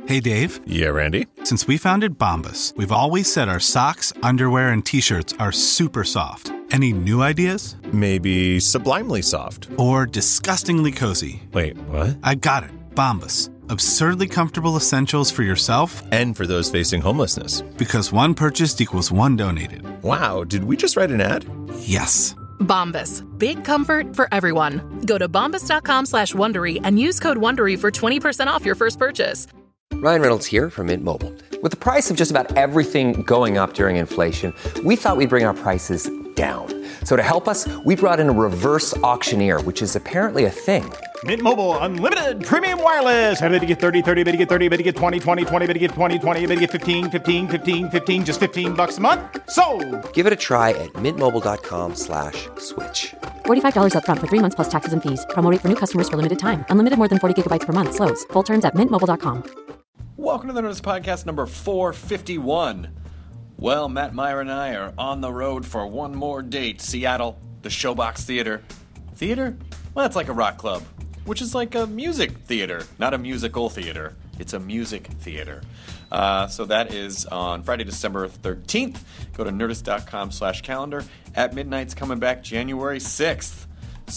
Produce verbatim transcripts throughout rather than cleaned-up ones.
Hey, Dave. Yeah, Randy? Since we founded Bombas, we've always said our socks, underwear, and T-shirts are super soft. Any new ideas? Maybe sublimely soft. Or disgustingly cozy. Wait, what? I got it. Bombas. Absurdly comfortable essentials for yourself and for those facing homelessness. Because one purchased equals one donated. Wow, did we just write an ad? Yes. Bombas. Big comfort for everyone. Go to bombas.com slash Wondery and use code Wondery for twenty percent off your first purchase. Ryan Reynolds here from Mint Mobile. With the price of just about everything going up during inflation, we thought we'd bring our prices down. So to help us, we brought in a reverse auctioneer, which is apparently a thing. Mint Mobile Unlimited Premium Wireless. How to get thirty, thirty, how to get thirty, how to get twenty, twenty, twenty, how to get twenty, twenty, how to get fifteen, fifteen, fifteen, fifteen, just fifteen bucks a month? Sold! Give it a try at mintmobile.com slash switch. forty-five dollars up front for three months plus taxes and fees. Promo rate for new customers for limited time. Unlimited more than forty gigabytes per month. Slows full terms at mint mobile dot com. Welcome to the Nerdist Podcast number four fifty-one. Well, Matt Meyer and I are on the road for one more date. Seattle, the Showbox Theater. Theater? Well, it's like a rock club, which is like a music theater, not a musical theater. It's a music theater. Uh, so that is on Friday, December thirteenth. Go to nerdist.com slash calendar. At Midnight's coming back January sixth.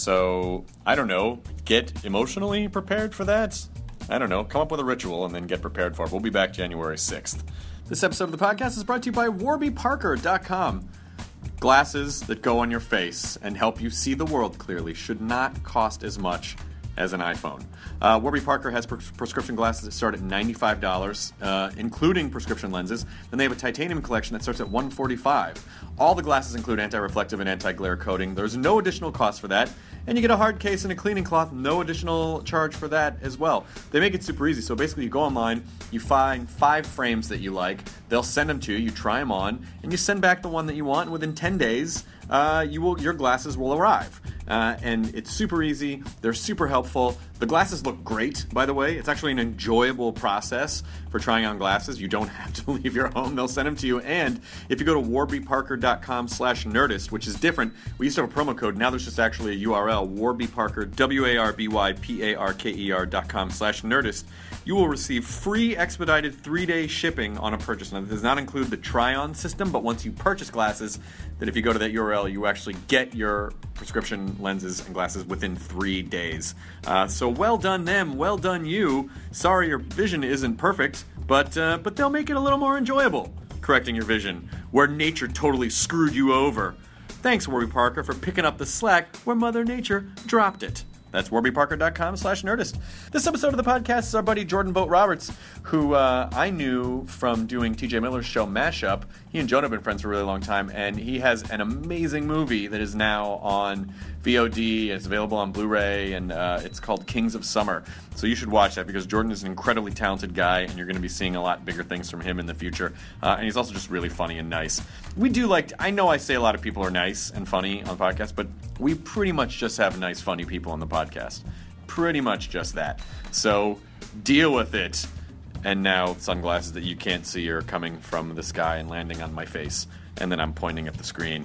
So, I don't know, get emotionally prepared for that? I don't know, come up with a ritual and then get prepared for it. We'll be back January sixth. This episode of the podcast is brought to you by warby parker dot com. Glasses that go on your face and help you see the world clearly should not cost as much as an iPhone. Uh, Warby Parker has pres- prescription glasses that start at ninety-five dollars, uh, including prescription lenses. Then they have a titanium collection that starts at one hundred forty-five dollars. All the glasses include anti-reflective and anti-glare coating. There's no additional cost for that. And you get a hard case and a cleaning cloth, no additional charge for that as well. They make it super easy. So basically you go online, you find five frames that you like, they'll send them to you, you try them on, and you send back the one that you want, and within ten days, uh, you will your glasses will arrive. Uh, and it's super easy, they're super helpful. The glasses look great, by the way. It's actually an enjoyable process for trying on glasses. You don't have to leave your home, they'll send them to you. And if you go to warby parker dot com slash nerdist, which is different, we used to have a promo code, now there's just actually a U R L, Warby Parker, W A R B Y P A R K E R dot com slash nerdist. You will receive free expedited three-day shipping on a purchase. Now, this does not include the try-on system, but once you purchase glasses, then if you go to that U R L, you actually get your prescription lenses and glasses within three days. Uh, so well done them, well done you. Sorry your vision isn't perfect, but uh, but they'll make it a little more enjoyable, correcting your vision, where nature totally screwed you over. Thanks, Warby Parker, for picking up the slack where Mother Nature dropped it. That's warby parker dot com slash nerdist. This episode of the podcast is our buddy Jordan Vogt Roberts, who uh, I knew from doing T J Miller's show Mashup. He and Jonah have been friends for a really long time, and he has an amazing movie that is now on V O D, and it's available on Blu-ray, and uh, it's called Kings of Summer. So you should watch that, because Jordan is an incredibly talented guy, and you're going to be seeing a lot bigger things from him in the future. Uh, and he's also just really funny and nice. We do like, I know I say a lot of people are nice and funny on podcasts, but we pretty much just have nice, funny people on the podcast. Pretty much just that. So deal with it. And now sunglasses that you can't see are coming from the sky and landing on my face. And then I'm pointing at the screen.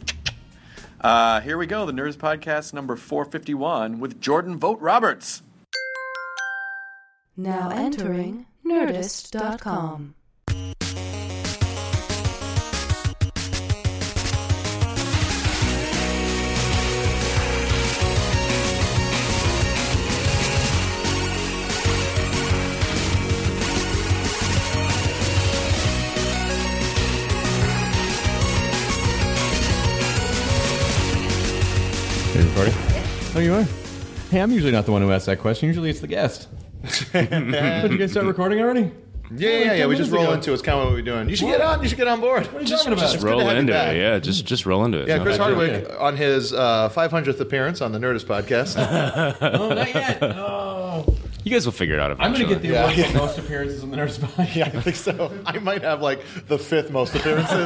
Uh, here we go, the Nerdist Podcast number four fifty-one with Jordan Vogt Roberts. Now entering nerdist dot com. Hey, recording? Oh, you are? Hey, I'm usually not the one who asks that question. Usually it's the guest. Did you guys start recording already? Yeah, yeah, yeah. yeah. We just roll ago. into it. It's kind of what we're doing. You should what? get on. You should get on board. What are you just, talking about? Just roll into it. Yeah, just just roll into it. Yeah, no, Chris Hardwick okay. on his uh, five hundredth appearance on the Nerdist Podcast. Oh, not yet. Oh. You guys will figure it out eventually. I'm going to get the yeah, award yeah. for most appearances on the Nerdist Podcast. Yeah, I think so. I might have like the fifth most appearances.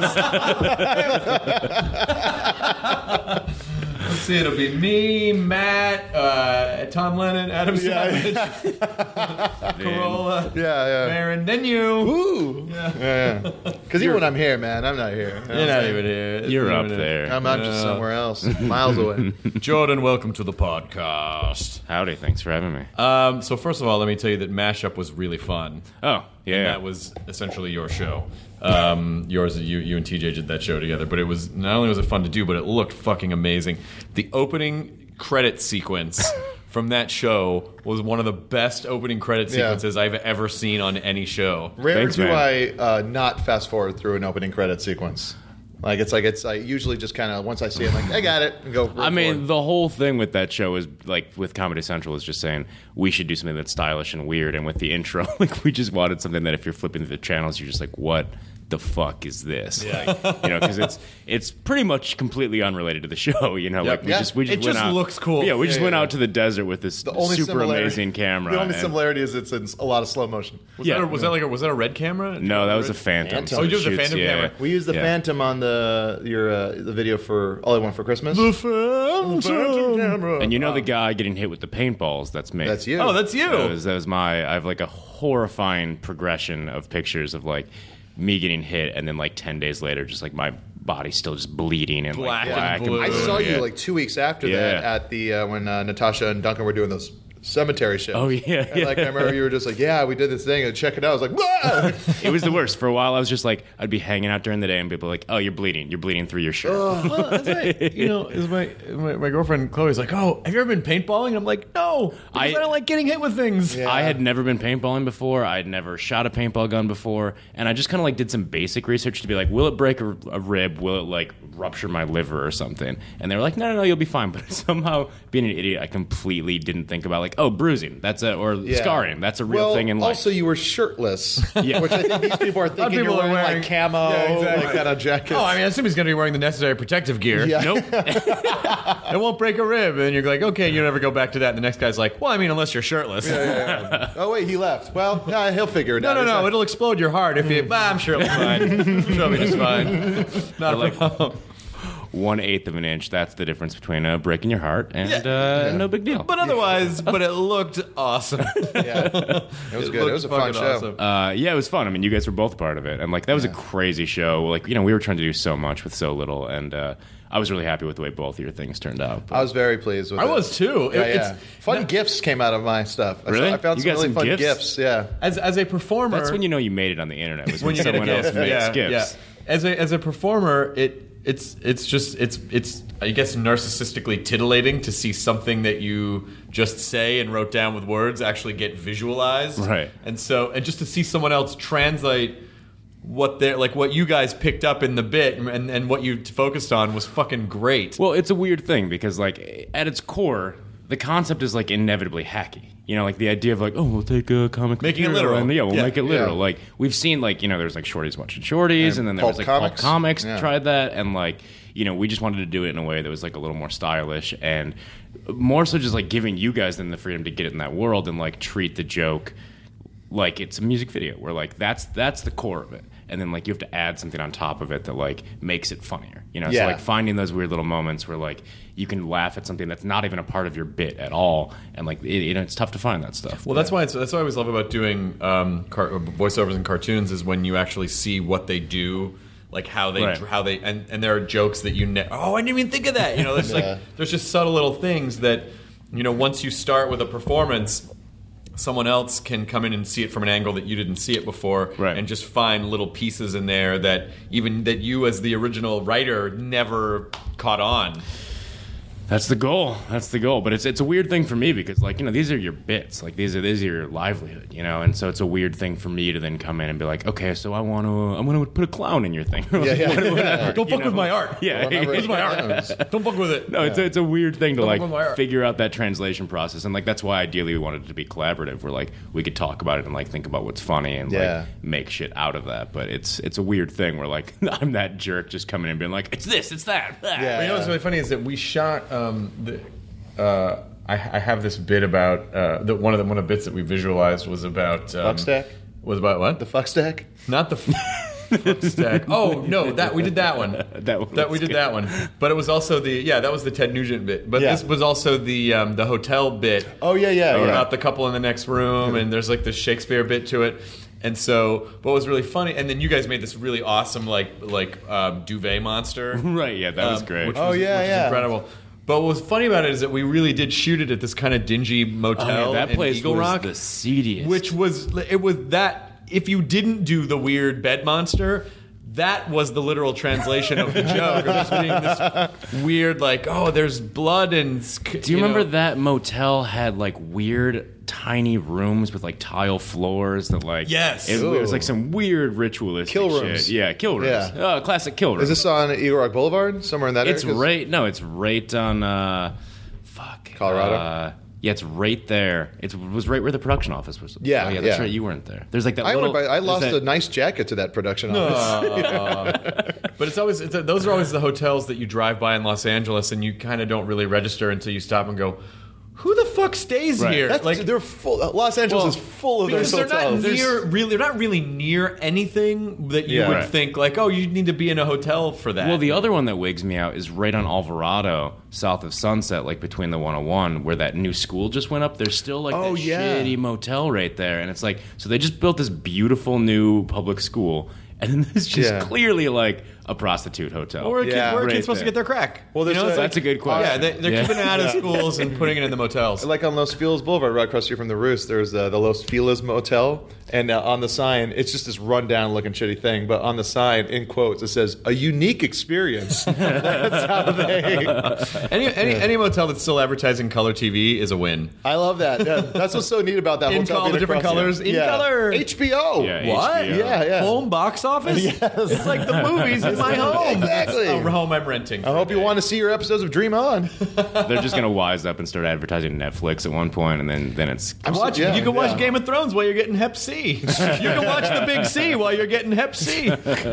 Let's see, it'll be me, Matt, uh, Tom Lennon, Adam Savage, yeah. Corolla, yeah, yeah. Marin, then you. Ooh. Yeah, yeah. Because yeah. even when I'm here, man, I'm not here. You know You're not even here. You're You're up there. I'm, I'm just somewhere else, miles away. Jordan, welcome to the podcast. Howdy, thanks for having me. Um, so first of all, let me tell you that Mashup was really fun. Oh, Yeah. And that was essentially your show. Um, yours, you, you and T J did that show together. But it was not only was it fun to do, but it looked fucking amazing. The opening credit sequence from that show was one of the best opening credit sequences yeah. I've ever seen on any show. Rare Thanks, do man. I uh, not fast forward through an opening credit sequence. Like it's like it's I usually just kind of once I see it, I'm like I got it and go. I mean, the whole thing with that show is like with Comedy Central is just saying we should do something that's stylish and weird. And with the intro, like we just wanted something that if you're flipping through the channels, you're just like, what the fuck is this? Yeah. Like, you know, because it's it's pretty much completely unrelated to the show. You know, Yep. like we Yeah. just we just It went just out, looks cool. Yeah, we Yeah, just yeah, went yeah. out to the desert with this the only super similarity- amazing camera. The only and- similarity is it's in a lot of slow motion. Was, Yeah. that, a, was that like a, was that a red camera? No, that was a Phantom. Phantom. so Oh, you it used a shoots- Phantom yeah. camera. We used the Yeah. Phantom on the your uh, the video for All I Want for Christmas. The Phantom. Phantom camera. And you know the guy getting hit with the paintballs? That's me. That's you. Oh, that's you. That was, that was my. I have like a horrifying progression of pictures of like me getting hit, and then like ten days later, just like my body still just bleeding and Black like and black and blue. I blue. saw you yeah. like two weeks after Yeah. that at the uh, when uh, Natasha and Duncan were doing those cemetery shows. Oh, yeah, And, like I yeah. remember you were just like, yeah, we did this thing and check it out. I was like, whoa! It was the worst. For a while, I was just like, I'd be hanging out during the day, and people were like, "Oh, you're bleeding. You're bleeding through your shirt." Well, that's right. You know, is my, my my girlfriend Chloe's like, "Oh, have you ever been paintballing?" I'm like, "No, because I, I- don't like getting hit with things." Yeah. I had never been paintballing before. I'd never shot a paintball gun before, and I just kind of like did some basic research to be like, will it break a, a rib? Will it like rupture my liver or something? And they were like, no, no, no, you'll be fine. But somehow, being an idiot, I completely didn't think about like, oh, bruising, that's a or Yeah. scarring, that's a real well, thing in life. Also, you were shirtless, Yeah. which I think these people are thinking people you're are wearing, wearing- like camo, Yeah, exactly. like kind of jackets. Oh, I mean, I assume he's going to be wearing the necessary protective gear. Yeah. Nope. It won't break a rib, and you're like, okay, you never go back to that. And the next guy's like, well, I mean, unless you're shirtless. Yeah, yeah, yeah. Oh wait, he left. Well, yeah, he'll figure it No, out. no, It's no. not- It'll explode your heart if you. Ah, I'm sure it'll be fine. I'm sure it'll be just fine. Not a like- problem. One eighth of an inch. That's the difference between uh, breaking your heart and Yeah. uh, Yeah. no big deal. But otherwise, but it looked awesome. Yeah, it was good. It was a fun fucking show. awesome. Uh, yeah, it was fun. I mean, you guys were both part of it, and like that was a crazy show. Like, you know, we were trying to do so much with so little, and uh, I was really happy with the way both of your things turned out. I was very pleased with I it. was too. Yeah, It- yeah. it's- Fun no- gifts came out of my stuff. I, Really? saw, I found You some got really some fun gifts? gifts. Yeah. As as a performer, That's when you know you made it on the internet. Was when, when you get a someone gift. else makes yeah, gifts. yeah. As a as a performer, it it's it's just it's it's I guess narcissistically titillating to see something that you just say and wrote down with words actually get visualized. Right. And so and just to see someone else translate what they're like what you guys picked up in the bit and, and what you focused on was fucking great. Well, it's a weird thing because, like, at its core, the concept is like inevitably hacky. You know, like the idea of like, oh, we'll take a comic, Making it material literal. and, yeah, we'll Yeah, make it literal. yeah. Like we've seen, like you know, there's like Shorties watching Shorties, and, And then there Pulp was like Comics. Pulp Comics Yeah. tried that, and like you know, we just wanted to do it in a way that was like a little more stylish and more so just like giving you guys then the freedom to get it in that world and like treat the joke like it's a music video where like that's that's the core of it, and then like you have to add something on top of it that like makes it funnier, you know. Yeah. So like finding those weird little moments where like you can laugh at something that's not even a part of your bit at all, and like it, you know, it's tough to find that stuff. Well, that's why it's, that's what I always love about doing um, car- voiceovers in cartoons is when you actually see what they do, like how they Right. how they and, and there are jokes that you ne- oh I didn't even think of that. You know, there's Yeah. like there's just subtle little things that you know once you start with a performance, someone else can come in and see it from an angle that you didn't see it before, Right. and just find little pieces in there that even that you as the original writer never caught on. That's the goal. That's the goal. But it's it's a weird thing for me because like you know these are your bits, like these are these are your livelihood, you know, and so it's a weird thing for me to then come in and be like, okay, so I want to I'm going to put a clown in your thing. Yeah, yeah. Whatever, whatever, Don't you fuck with know? my art. Yeah, Remember It's my art. clowns. Don't fuck with it. No, it's a, it's a weird thing to Don't like fuck with my art. figure out that translation process, and like that's why ideally we wanted it to be collaborative, where like we could talk about it and like think about what's funny and Yeah. like make shit out of that. But it's it's a weird thing where like I'm that jerk just coming in and being like, it's this, it's that. Yeah. But you know what's really funny is that we shot um, the. Uh, I, I have this bit about uh, the, one of the one of the bits that we visualized was about um, Fuck stack? Was about what? The fuck stack? Not the fuck stack. Oh no, that we did that one. That one that we was did good. that one. But it was also the yeah that was the Ted Nugent bit. But Yeah. this was also the um, the hotel bit. Oh yeah, yeah, yeah. About the couple in the next room, and there's like this Shakespeare bit to it. And so, what was really funny, and then you guys made this really awesome like like um, duvet monster. Right, yeah, that was um, great. Which Oh, was, yeah, which was yeah. incredible. But what was funny about it is that we really did shoot it at this kind of dingy motel Oh, yeah, that in place Eagle was Rock, the seediest. which was it was that if you didn't do the weird bed monster, that was the literal translation of the joke. Of just being this weird, like, oh, there's blood and. Do you, you remember know. that motel had like weird, tiny rooms with like tile floors that like. Yes. It, it was like some weird ritualistic kill rooms. Shit. Yeah, kill rooms. Yeah. Oh, classic kill rooms. Is this on Eagle Rock Boulevard? Somewhere in that it's area? It's right. No, it's right on. Uh, fuck. Colorado? Uh, Yeah, it's right there. It was right where the production office was. Yeah, oh, yeah, that's yeah. right. You weren't there. There's like that. I little, went by, I lost that, a nice jacket to that production office. Uh, but it's always it's a, those are always the hotels that you drive by in Los Angeles, and you kind of don't really register until you stop and go, "Who the fuck stays right. here?" That's, like they're full. Los Angeles well, is full of those they're hotels. Not near, really, they're not really near anything that you Yeah. would Right. think like, oh, you need to be in a hotel for that. Well, the other one that wigs me out is right on Alvarado, south of Sunset, like between the one oh one, where that new school just went up. There's still like Oh, that yeah. shitty motel right there, and it's like, so they just built this beautiful new public school, and then it's just Yeah. clearly like a prostitute hotel. Or a kid, Yeah. where are Right kids supposed there. to get their crack? Well, there's you know, a- it's That's a good question. Yeah, they, they're Yeah. keeping it out of schools and putting it in the motels. Like on Los Feliz Boulevard, right across the street from the Roost, there's uh, the Los Feliz Motel, and uh, on the sign, it's just this rundown looking shitty thing, but on the sign, in quotes, it says, a unique experience. That's how they... any, any any motel that's still advertising color T V is a win. I love that. Yeah, that's what's so neat about that In hotel. all the being different across- colors, in yeah. color. H B O. Yeah, What? H B O. Yeah, yeah. Home box office? Yes. It's like the movies in my home. Exactly. That's a home I'm renting. I hope you want to see your episodes of Dream On. They're just gonna wise up and start advertising Netflix at one point, and then then it's. I'm watching. Yeah, you can watch yeah. Game of Thrones while you're getting Hep C. You can watch the Big C while you're getting Hep C.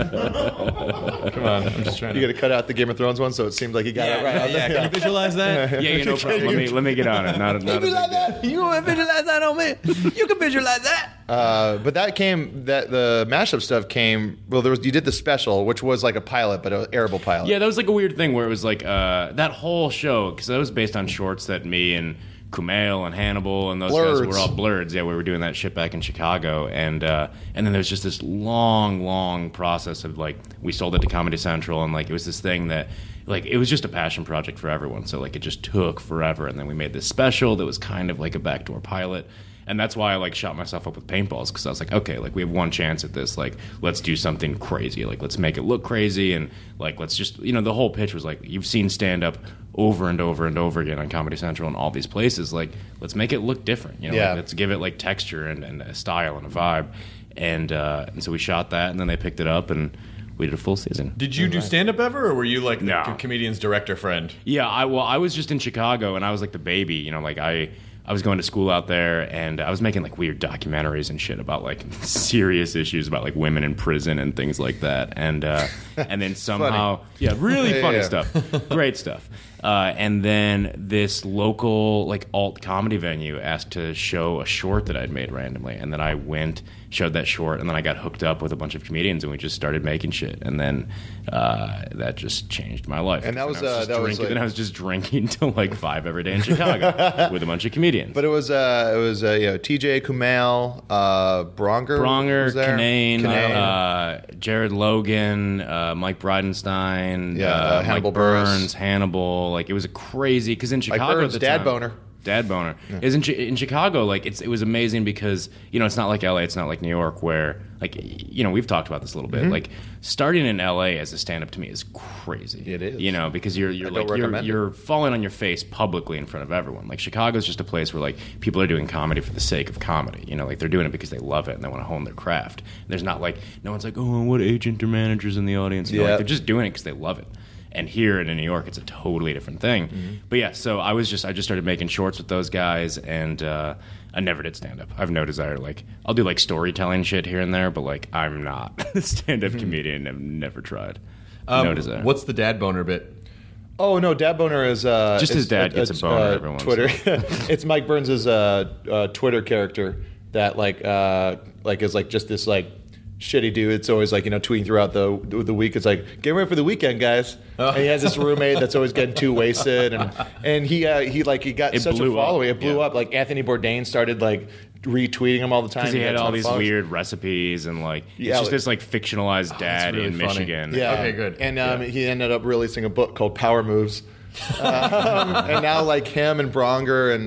Come on, I'm just trying You to. got to cut out the Game of Thrones one, so it seemed like you got Yeah, it right. yeah, out yeah. there. Can you visualize that? Yeah, yeah, no problem. Let me let me get on it. Not, a- not a big deal. You want to visualize that on me? You can visualize that. Uh, but that came that the mashup stuff came. Well, there was you did the special, which was like a pilot, but an airable pilot. Yeah, that was like a weird thing where it was like uh, that whole show, because that was based on shorts that me and Kumail and Hannibal and those Blurs. guys were all Blurs. Yeah, we were doing that shit back in Chicago, and uh, and then there's just this long, long process of like we sold it to Comedy Central, and like it was this thing that like it was just a passion project for everyone. So like it just took forever, and then we made this special that was kind of like a backdoor pilot. And that's why I like shot myself up with paintballs, because I was like, okay, like we have one chance at this. Like, let's do something crazy. Like, let's make it look crazy, and like, let's just, you know, the whole pitch was like, you've seen stand up over and over and over again on Comedy Central and all these places. Like, let's make it look different. You know, Yeah. like, let's give it like texture and, and a style and a vibe. And uh, and so we shot that, and then they picked it up, and we did a full season. Did you do stand up ever, or were you like the No. co- comedian's director friend? Yeah, I well, I was just in Chicago, and I was like the baby, you know, like I, I was going to school out there, and I was making like weird documentaries and shit about like serious issues about like women in prison and things like that, and uh, and then somehow, yeah, really Yeah, funny yeah. stuff, great stuff. Uh, and then this local like alt comedy venue asked to show a short that I'd made randomly, and then I went, showed that short, and then I got hooked up with a bunch of comedians, and we just started making shit, and then uh, that just changed my life. And that was, I uh, just that was, drinking, like- then I was just drinking till like five every day in Chicago with a bunch of comedians. But it was uh, it was uh, you know T J Kumail, uh, Bronger, Bronger, was there? Kinane, Kinane. uh, Jared Logan, uh, Mike Bridenstine, Yeah, uh, uh, Hannibal Mike Buress. Burns, Hannibal. Like it was a crazy because in Chicago Burns, at the dad time, boner. Dad boner is in, Chi- in Chicago. Like it's it was amazing because you know it's not like L A, it's not like New York where like you know we've talked about this a little bit. Mm-hmm. Like starting in L A as a stand up to me is crazy. It is. You know because you're you're I don't like you're, recommend it. you're falling on your face publicly in front of everyone. Like Chicago's just a place where like people are doing comedy for the sake of comedy. You know like they're doing it because they love it and they want to hone their craft. And there's not like no one's like oh what agent or managers in the audience. You know, Yeah. like, they're just doing it because they love it. And here in New York, it's a totally different thing. Mm-hmm. But yeah, so I was just I just started making shorts with those guys, and uh, I never did stand up. I have no desire. Like I'll do like storytelling shit here and there, but like I'm not a stand up comedian. I've never tried. Um, no desire. What's the dad boner bit? Oh no, Dad Boner is uh, Just his it's- dad gets a it's, boner uh, every once in a Twitter. It's Mike Burns' uh, uh, Twitter character that like uh, like is like just this like shitty dude. It's always like you know tweeting throughout the the week. It's like get ready for the weekend, guys. Oh. And he has this roommate that's always getting too wasted, and and he uh, he like he got It such a blew up. following. It blew Yeah. up. Like Anthony Bourdain started like retweeting him all the time. Because he had got all ton of these followers. weird recipes and like Yeah, it's just like- this like fictionalized dad really in funny. Michigan. Yeah. Okay, good. And um, Yeah. he ended up releasing a book called Power Moves. um, and now, like him and Bronger and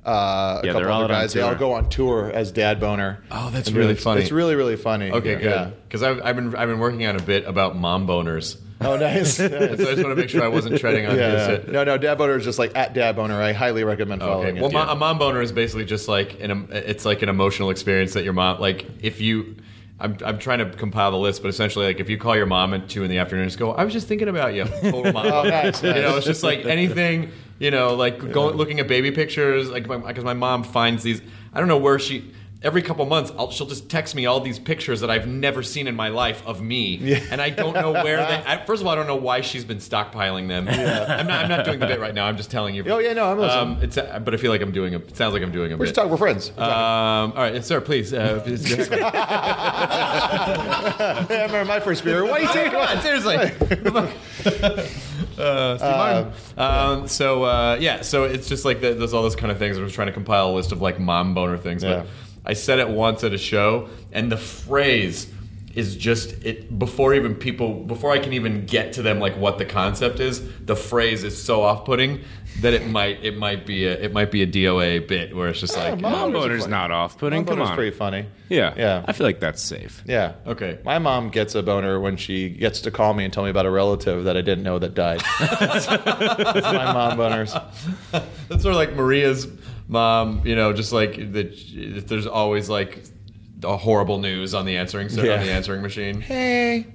Uh, a Yeah, couple they're all other out on guys. They all tour. go on tour as Dad Boner. Oh, that's And really it's, funny. It's really, really funny. Okay, Yeah. good. Because I've, I've been I've been working on a bit about mom boners. Oh, nice. So I just want to make sure I wasn't treading on Yeah, his yeah. shit. No, no, Dad Boner is just like at Dad Boner. I highly recommend following Okay. Well, it. mo- a mom boner is basically just like an it's like an emotional experience that your mom like if you. I'm I'm trying to compile the list, but essentially, like if you call your mom at two in the afternoon and just go, I was just thinking about you. Total mom. Oh, nice, You nice. know, it's just like anything. You know, like going looking at baby pictures, like because my, my mom finds these. I don't know where she. Every couple months, I'll, she'll just text me all these pictures that I've never seen in my life of me, Yeah. and I don't know where they. I, first of all, I don't know why she's been stockpiling them. Yeah. I'm not. I'm not doing the bit right now. I'm just telling you. Oh, yeah, no, I'm listening. Um, it's, uh, but I feel like I'm doing a. It sounds like I'm doing a We're bit. just talking. We're friends. We're Um, all right, yes, sir. Please. Uh, please I remember my first beer. What are you taking? Come on, seriously. uh, Steve Martin. Um, so uh, yeah, so it's just like the, there's all those kind of things. I was trying to compile a list of like mom boner things, Yeah. but I said it once at a show, and the phrase is just it before even people before I can even get to them like what the concept is. The phrase is so off-putting that it might it might be a it might be a D O A bit where it's just like Mom Mom boners are boner's funny. not off-putting. Mom Come boner's on. pretty funny. Yeah. Yeah. I feel like that's safe. Yeah. Okay. My mom gets a boner when she gets to call me and tell me about a relative that I didn't know that died. That's my mom boners. That's sort of like Maria's mom, you know, just like that. There's always like a horrible news on the answering ser- Yeah. on the answering machine. Hey.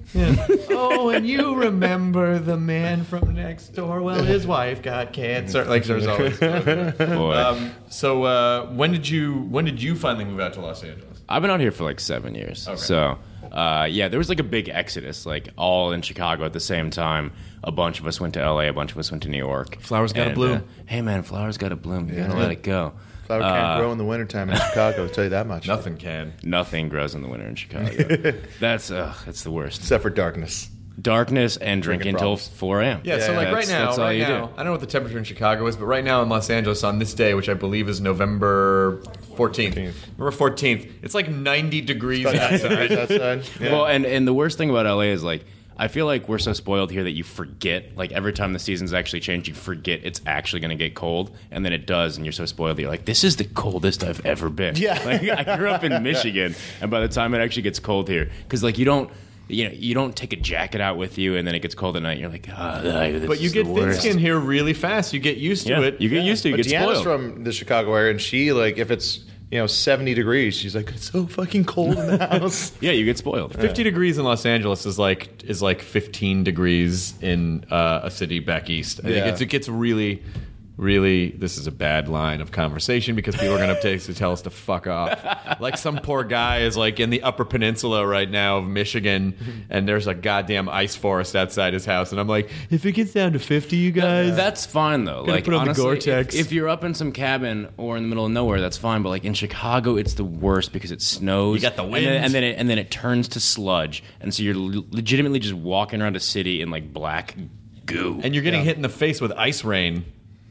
Oh, and you remember the man from next door? Well, his wife got cancer. Like there's always. Boy. Um, so uh, when did you when did you finally move out to Los Angeles? I've been out here for like seven years. Okay. So, uh, yeah, there was like a big exodus, like all in Chicago at the same time. A bunch of us went to L A, a bunch of us went to New York. Flowers gotta And, bloom. uh, hey, man, flowers got to bloom. You gotta let it go. Flower can't Uh, grow in the wintertime in Chicago, I'll tell you that much. Nothing can. Nothing grows in the winter in Chicago. that's uh, that's the worst. Except for darkness. Darkness and drinking Drinking until problems. four a.m. Yeah, so like That's- right now, that's all right you now, do. I don't know what the temperature in Chicago is, but right now in Los Angeles on this day, which I believe is November fourteenth, November fourteenth, it's like ninety degrees outside. outside. Yeah. Well, and, and the worst thing about L A is like, I feel like we're so spoiled here that you forget, like every time the seasons actually change, you forget it's actually going to get cold, and then it does, and you're so spoiled that you're like, this is the coldest I've ever been. Yeah. Like, I grew up in Michigan, and by the time it actually gets cold here, because like you don't, you know, you don't take a jacket out with you, and then it gets cold at night, and you're like, ah, this But you is get the thin worst. skin here really fast. You get used to Yeah, it. you get used to it. You But get Deanna's spoiled. from the Chicago area, and she, like, if it's, you know, seventy degrees, she's like, it's so fucking cold in the house. Yeah, you get spoiled. fifty degrees in Los Angeles is like is like fifteen degrees in uh, a city back east. I Yeah. think it's, it gets really, really. This is a bad line of conversation because people are going to take to tell us to fuck off. Like some poor guy is like in the Upper Peninsula right now of Michigan, and there's a goddamn ice forest outside his house, and I'm like, if it gets down to fifty, you guys, That's fine though. Gonna Like put on the honestly, Gore-Tex. If, if you're up in some cabin or in the middle of nowhere, that's fine. But like in Chicago, it's the worst because it snows. You got the and wind. then, and then it, and then it turns to sludge, and so you're le- legitimately just walking around a city in like black goo. and you're getting hit in the face with ice rain.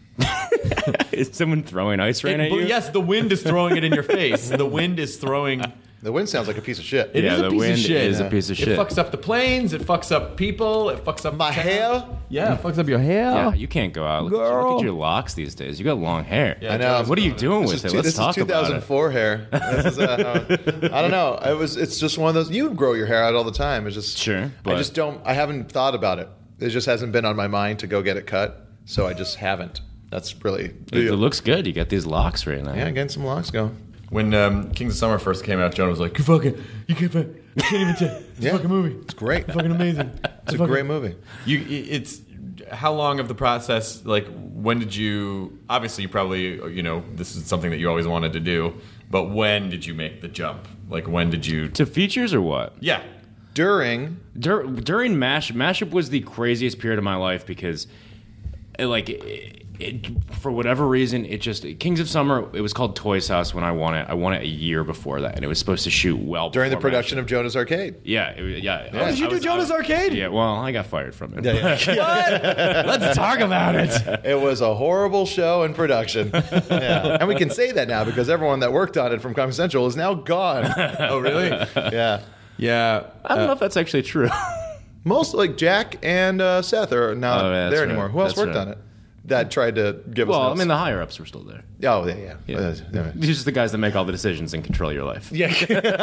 Is someone throwing ice rain It- at but you? yes, the wind is throwing it in your face. The wind is throwing. The wind sounds like a piece of shit. It Yeah, is a the piece wind of shit. is a piece of It shit. fucks up the planes. It fucks up people. It fucks up My town. hair? Yeah, it fucks up your hair. Yeah, you can't go out. Look, at you, look Girl. at your locks these days. You got long hair. Yeah, I know. What are you doing This with is it? two- Let's this talk is about it. two thousand four hair. This is, uh, I don't know. It was. It's just one of those. You grow your hair out all the time. It's just. Sure, I but- just don't. I haven't thought about it. It just hasn't been on my mind to go get it cut. So I just haven't. That's really. It, it looks good. You got these locks right now. Yeah, getting some locks going. When um, Kings of Summer first came out, Jonah was like, "You fucking, you can't, you can't even tell. It's Yeah. a fucking movie. It's great. It's fucking amazing. It's a great movie. You, it's how long of the process? Like, when did you? Obviously, you probably, you know, this is something that you always wanted to do. But when did you make the jump? Like, when did you? To features or what? Yeah. During. Dur- during Mash, Mashup was the craziest period of my life because, it, like, it, it, for whatever reason, it just Kings of Summer. It was called Toys House when I won it. I won it a year before that, and it was supposed to shoot well During the before production Mashup. of Jonah's Arcade. Yeah, it, was- yeah. Oh, did you do Jonah's Arcade? Yeah. Well, I got fired from it. Yeah, yeah. Let's talk about it. It was a horrible show in production. Yeah. And we can say that now because everyone that worked on it from Comedy Central is now gone. Oh, really? Yeah. Yeah. I don't know if that's actually true. Most like Jack and uh, Seth are not Oh, yeah, that's there right. anymore. Who else That's worked right. on it? that tried to give us Well, I notes. mean, the higher ups were still there. Oh, yeah, yeah. Yeah. Uh, yeah. These are just the guys that make all the decisions and control your life. Yeah,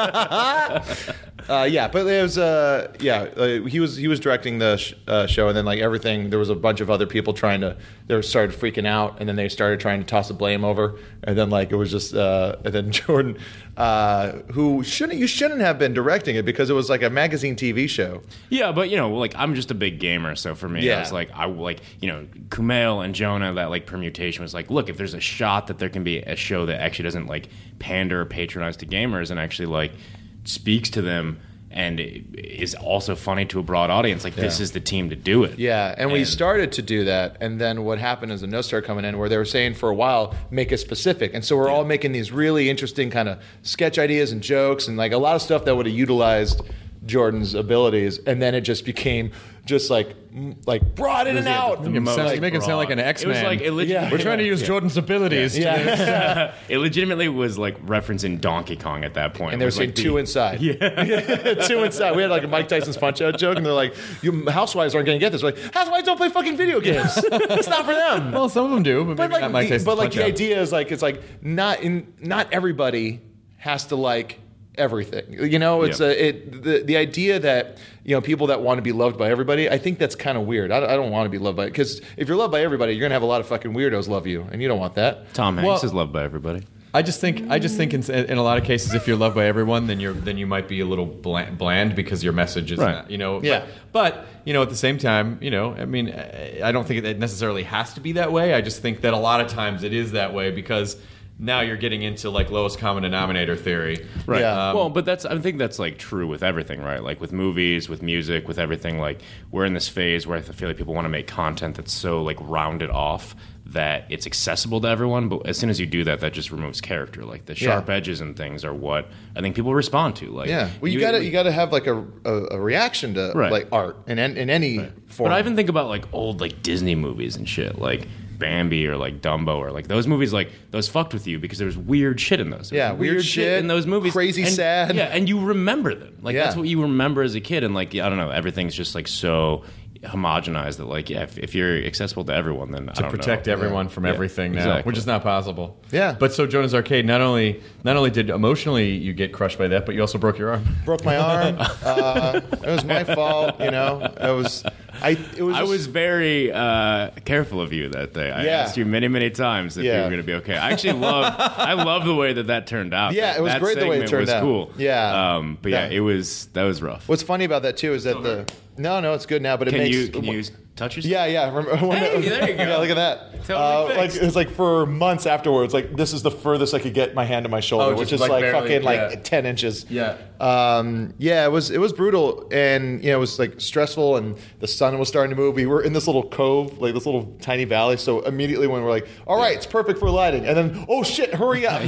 uh, yeah, but it was uh, yeah. Uh, he was he was directing the sh- uh, show, and then like everything, there was a bunch of other people trying to. They started freaking out, and then they started trying to toss the blame over, and then like it was just, uh, and then Jordan, uh, who shouldn't you shouldn't have been directing it because it was like a magazine T V show. Yeah, but you know, like I'm just a big gamer, so for me, Yeah. I was like, I like you know, Kumail and Jonah. That like permutation was like, look, if there's a shot that there can be a show that actually doesn't like pander or patronize to gamers and actually like speaks to them and is also funny to a broad audience, like this Yeah. is the team to do it. Yeah, and, we started to do that, and then what happened is the notes started coming in where they were saying for a while, make it specific. And so we're all making these really interesting kind of sketch ideas and jokes and like a lot of stuff that would have utilized Jordan's abilities, and then it just became just like m- like broad in and out. You sound- you make him sound like an X-Man. It was like it legit- Yeah. We're trying to use Yeah. Jordan's abilities. to Yeah. It legitimately was like referencing Donkey Kong at that point. And they were It was saying like the- two inside. Yeah. Two inside. We had like a Mike Tyson's Punch Out joke, and they're like, "You housewives aren't going to get this." We're like, housewives don't play fucking video games. It's not for them. Well, some of them do, but, But maybe like, not Mike the, Tyson's but like the Punch-Out. idea is like it's like not in not everybody has to like everything. You know, it's Yeah. a it the the idea that you know people that want to be loved by everybody. I think that's kind of weird. I, I don't want to be loved by because if you're loved by everybody, you're gonna have a lot of fucking weirdos love you, and you don't want that. Tom Hanks Well- is loved by everybody. I just think I just think in, in a lot of cases, if you're loved by everyone, then you're then you might be a little bland, bland because your message is Right. not, you know. Yeah. But, but you know, at the same time, you know, I mean, I don't think it necessarily has to be that way. I just think that a lot of times it is that way because now you're getting into like lowest common denominator theory. Right. Yeah. Um, well, but that's I think that's like true with everything, right? Like with movies, with music, with everything. Like we're in this phase where I feel like people want to make content that's so like rounded off that it's accessible to everyone. But as soon as you do that, that just removes character. Like the sharp Yeah. edges and things are what I think people respond to. Like Yeah. Well, you, gotta you gotta have like a a, a reaction to Right. like art in in, in any form. But I even think about like old like Disney movies and shit, like Bambi or like Dumbo or like those movies. Like those fucked with you because there was weird shit in those. There Yeah, was weird shit, in those movies. crazy and, sad. Yeah, and you remember them. Like Yeah. that's what you remember as a kid. And like I don't know, everything's just like so homogenized that like yeah, if, if you're accessible to everyone, then I to don't protect know. everyone from Yeah, everything now, exactly. which is not possible. Yeah. But so Jonah's Arcade, not only not only did emotionally you get crushed by that, but you also broke your arm. broke my arm. uh, it was my fault. You know, it was. I. It was. I just- was very uh, careful of you that day. I Yeah. asked you many, many times if you Yeah. were going to be okay. I actually love, I love the way that that turned out. Yeah, it was that great the way it segment turned was out. Cool. Yeah. um, but yeah, Yeah. it was that was rough. What's funny about that too is that the no, no, it's good now, but it Can makes you can you touch yourself? Yeah, yeah. Remember, when Hey, there you go. Yeah, look at that. Totally Uh, like fixed. it's like for months afterwards. Like this is the furthest I could get my hand to my shoulder, Oh, which just is like like, barely, fucking like yeah. ten inches. Yeah. Um, yeah, it was it was brutal, and you know it was like stressful, and the sun was starting to move. We were in this little cove, like this little tiny valley. So immediately when we're like, all right, it's perfect for lighting, and then oh shit, hurry up.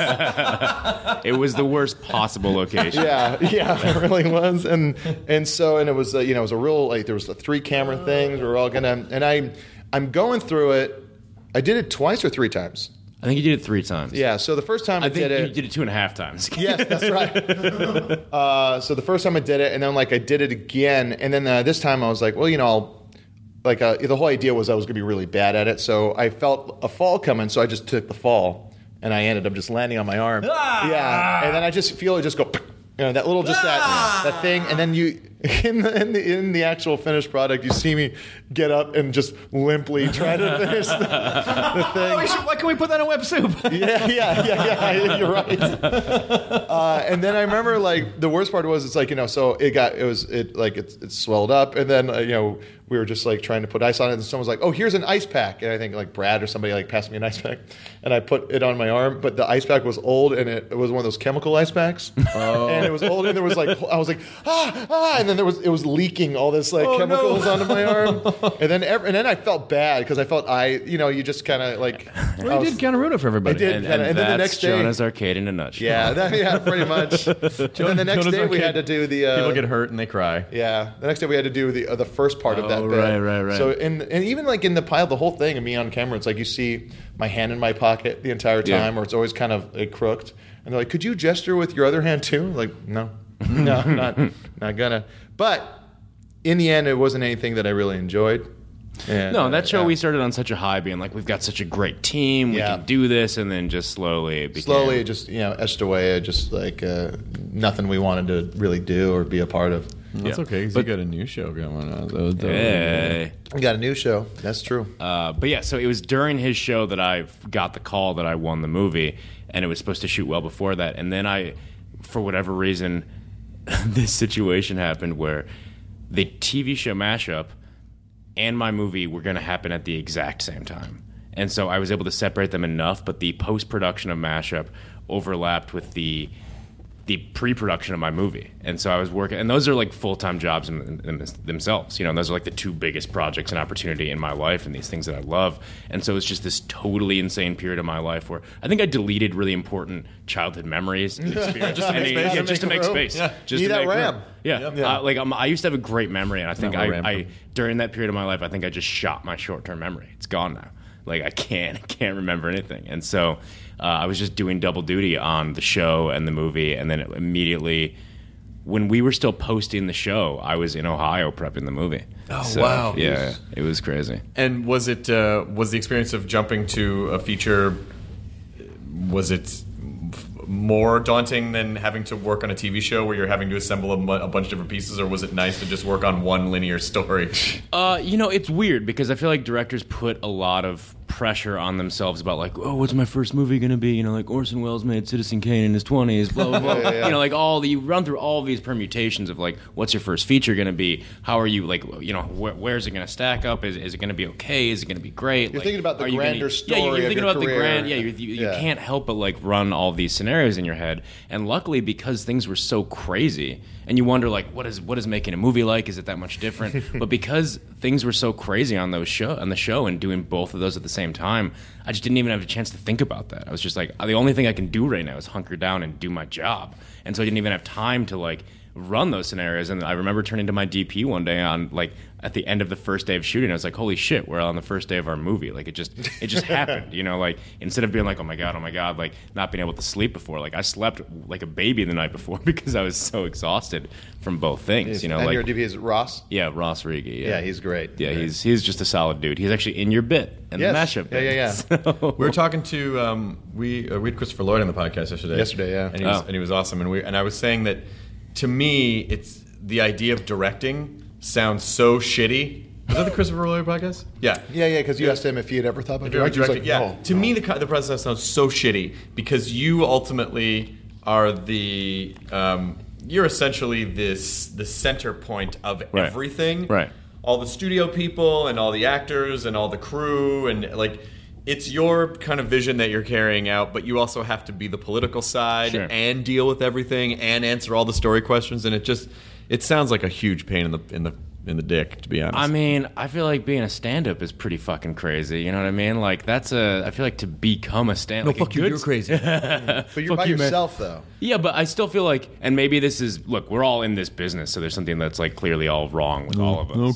It was the worst possible location. Yeah, yeah, it really was, and and so and it was uh, you know it was a real like there was the three camera things. We were all gonna and I I'm going through it. I did it twice or three times. I think you did it three times. Yeah, so the first time I, I think did you it. did it two and a half times. Yes, that's right. uh, so the first time I did it, and then like I did it again, and then uh, this time I was like, well, you know, I'll, like uh, the whole idea was I was going to be really bad at it, so I felt a fall coming, so I just took the fall, and I ended up just landing on my arm. Ah! Yeah, and then I just feel it just go, you know, that little just Ah! that that thing, and then you in the, in the in the actual finished product, you see me get up and just limply try to finish the, the thing. Oh, we should, why can we put that on Web Soup? Yeah, yeah, yeah, yeah. You're right. Uh, and then I remember, like, the worst part was, it's like, you know, so it got, it was, it like, it, it swelled up, and then, uh, you know, we were just like trying to put ice on it, and someone was like, "Oh, here's an ice pack," and I think like Brad or somebody like passed me an ice pack, and I put it on my arm, but the ice pack was old, and it, it was one of those chemical ice packs, Oh. and it was old, and there was like, I was like, ah, ah, and then there was, it was leaking all this like Oh, chemicals no. onto my arm, and then, ev- and then I felt bad because I felt I, you know, you just kind of like, I Well, you was- did kind of ruin it for everybody. I did. And, kinda, and and then the that's next day, Jonah's Arcade in a nutshell. yeah, that, yeah, pretty much. and then the next Jonah's day we Arcade. had to do the. Uh, People get hurt and they cry. Yeah, the next day we had to do the uh, the first part of that Oh, bit. right, right, right. So in and even like in the pile, the whole thing of me on camera, it's like you see my hand in my pocket the entire Yeah. time, or it's always kind of like, crooked. And they're like, "Could you gesture with your other hand too?" Like, no, no, not not gonna. But in the end, it wasn't anything that I really enjoyed. And, no, that show yeah. we started on such a high, being like, we've got such a great team, we Yeah. can do this, and then just slowly it became... Slowly, it just you know etched away, just like uh, nothing we wanted to really do or be a part of. That's Yeah. okay, because you got a new show going on. That was- that was- Hey. We got a new show. That's true. Uh, but yeah, so it was during his show that I got the call that I won the movie, and it was supposed to shoot well before that. And then I, for whatever reason, this situation happened where the T V show mashup and my movie were going to happen at the exact same time. And so I was able to separate them enough, but the post-production of mashup overlapped with the the pre-production of my movie. And so I was working, and those are like full-time jobs in, in, in themselves, you know, and those are like the two biggest projects and opportunity in my life and these things that I love. And so it's just this totally insane period of my life where I think I deleted really important childhood memories. Just to make And space. yeah, To just to make make room. space. Yeah. Just Need to that make room. RAM. Yeah. Yep. Yeah. Uh, like um, I used to have a great memory, and I think Not I, a RAM. I, during that period of my life, I think I just shot my short-term memory. It's gone now. Like I can't, I can't remember anything. And so uh, I was just doing double duty on the show and the movie, and then immediately, when we were still posting the show, I was in Ohio prepping the movie. Oh, So, wow. Yeah, it was crazy. And was it uh, was the experience of jumping to a feature, was it more daunting than having to work on a T V show where you're having to assemble a, mu- a bunch of different pieces, or was it nice to just work on one linear story? Uh, you know, it's weird because I feel like directors put a lot of pressure on themselves about like, oh, what's my first movie going to be? You know, like Orson Welles made Citizen Kane in his twenties, blah, blah, blah. Yeah, yeah, yeah. You know, like all the, you run through all these permutations of like, what's your first feature going to be? How are you, like, you know, wh- where's it going to stack up? Is, is it going to be okay? Is it going to be great? You're Like, thinking about the are you grander gonna, story Yeah, you're of thinking your about career. the grand, yeah, you, you, you Yeah. can't help but like run all these scenarios in your head. And luckily, because things were so crazy, and you wonder like, what is what is making a movie like? Is it that much different? But because things were so crazy on those show on the show and doing both of those at the same time, I just didn't even have a chance to think about that. I was just like, the only thing I can do right now is hunker down and do my job. And so I didn't even have time to like run those scenarios. And I remember turning to my D P one day on like at the end of the first day of shooting. I was like, holy shit, we're on the first day of our movie. Like it just it just happened, you know, like instead of being like, oh my God, oh my God, like not being able to sleep before. Like I slept like a baby the night before because I was so exhausted from both things. You know, and like your D P is Ross? Yeah, Ross Rigi. Yeah. Yeah, he's great. Yeah, Great. he's he's just a solid dude. He's actually in your bit in Yes. the mashup Yeah, bit. yeah, yeah. So- We were talking to um, we uh, we had Christopher Lloyd on the podcast yesterday. Yesterday, yeah. and he was, Oh. and he was awesome. And we and I was saying that to me, it's the idea of directing sounds so shitty. Was that the Christopher Lloyd podcast? Yeah. Yeah, yeah, because you asked him if he had ever thought about If you're directing. He was directing- like, yeah. no, to no. me, the co- the process sounds so shitty because you ultimately are the um, you're essentially this the center point of Right. everything. Right. All the studio people and all the actors and all the crew and like it's your kind of vision that you're carrying out, but you also have to be the political side Sure. and deal with everything and answer all the story questions. And it just it sounds like a huge pain in the in the in the dick, to be honest. I mean, I feel like being a stand-up is pretty fucking crazy. You know what I mean? Like that's a. I feel like to become a stand. No, like, a fuck you, good- you're crazy. But you're Fuck by you, man. yourself, though. Yeah, but I still feel like, and maybe this is. Look, we're all in this business, so there's something that's like clearly all wrong with all of us.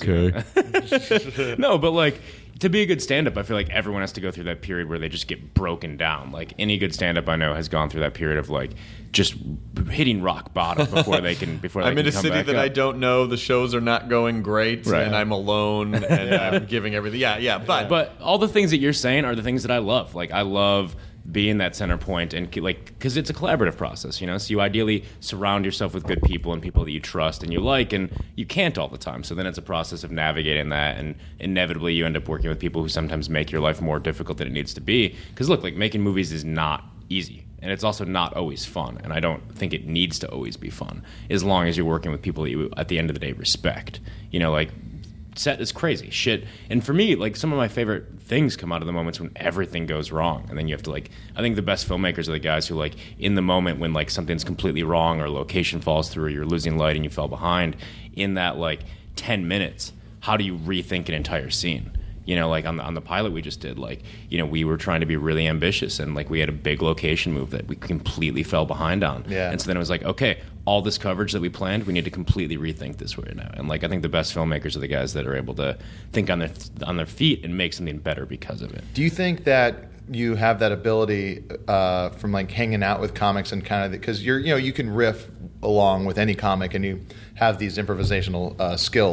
Okay. No, but like to be a good stand-up, I feel like everyone has to go through that period where they just get broken down. Like any good stand-up I know has gone through that period of like just hitting rock bottom before they can before they I'm can in a come city back that up. I don't know. The shows are not going great, Right. and I'm alone, and I'm giving everything. Yeah, yeah, but But all the things that you're saying are the things that I love. Like I love being that center point and like because it's a collaborative process, you know. So you ideally surround yourself with good people and people that you trust and you like, and you can't all the time. So then it's a process of navigating that, and inevitably you end up working with people who sometimes make your life more difficult than it needs to be. Because look, like making movies is not easy. And it's also not always fun, and I don't think it needs to always be fun, as long as you're working with people that you, at the end of the day, respect. You know, like, set is crazy shit. And for me, like, some of my favorite things come out of the moments when everything goes wrong, and then you have to, like, I think the best filmmakers are the guys who, like, in the moment when, like, something's completely wrong or location falls through or you're losing light and you fell behind, in that, like, ten minutes, how do you rethink an entire scene? You know, like on the on the pilot we just did, like, you know, we were trying to be really ambitious, and like we had a big location move that we completely fell behind on. Yeah. And so then it was like, okay, all this coverage that we planned, we need to completely rethink this right now. And like I think the best filmmakers are the guys that are able to think on their on their feet and make something better because of it. Do you think that you have that ability uh, from like hanging out with comics and kind of because you're you know you can riff along with any comic and you have these improvisational uh, skills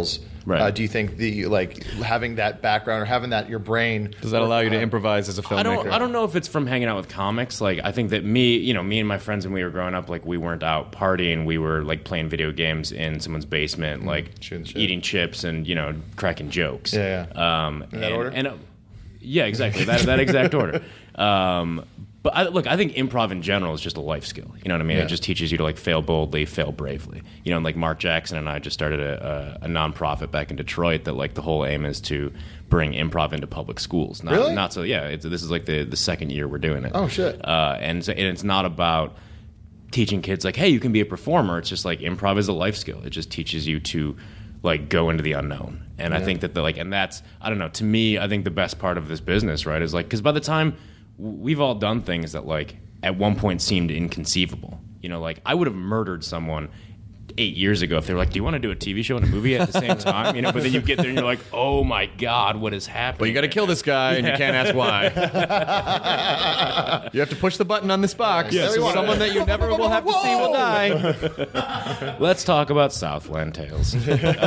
Right. Uh, do you think the like having that background or having that your brain does that allow you to improvise as a filmmaker? I don't. I don't know if it's from hanging out with comics. Like I think that me, you know, me and my friends when we were growing up, like we weren't out partying. We were like playing video games in someone's basement, like eating chips and you know cracking jokes. Yeah. yeah. Um, In that and, order. And, uh, yeah, exactly. that that exact order. Um, But I, look, I think improv in general is just a life skill. You know what I mean? Yeah. It just teaches you to like fail boldly, fail bravely. You know, and like Mark Jackson and I just started a, a, a nonprofit back in Detroit that like the whole aim is to bring improv into public schools. Not, Really? Not so. Yeah. It's, this is like the, the second year we're doing it. Oh shit. Uh, and, so, and it's not about teaching kids like, hey, you can be a performer. It's just like improv is a life skill. It just teaches you to like go into the unknown. And Yeah. I think that the like, and that's I don't know. To me, I think the best part of this business, right, is like because by the time we've all done things that like at one point seemed inconceivable. You know, like I would have murdered someone eight years ago if they were like, do you want to do a T V show and a movie at the same time? You know, but then you get there and you're like, oh my God, what is happening? Well, you got to kill this guy, and you can't ask why. You have to push the button on this box. Yes. So someone that you never will have to see will die. Let's talk about Southland Tales.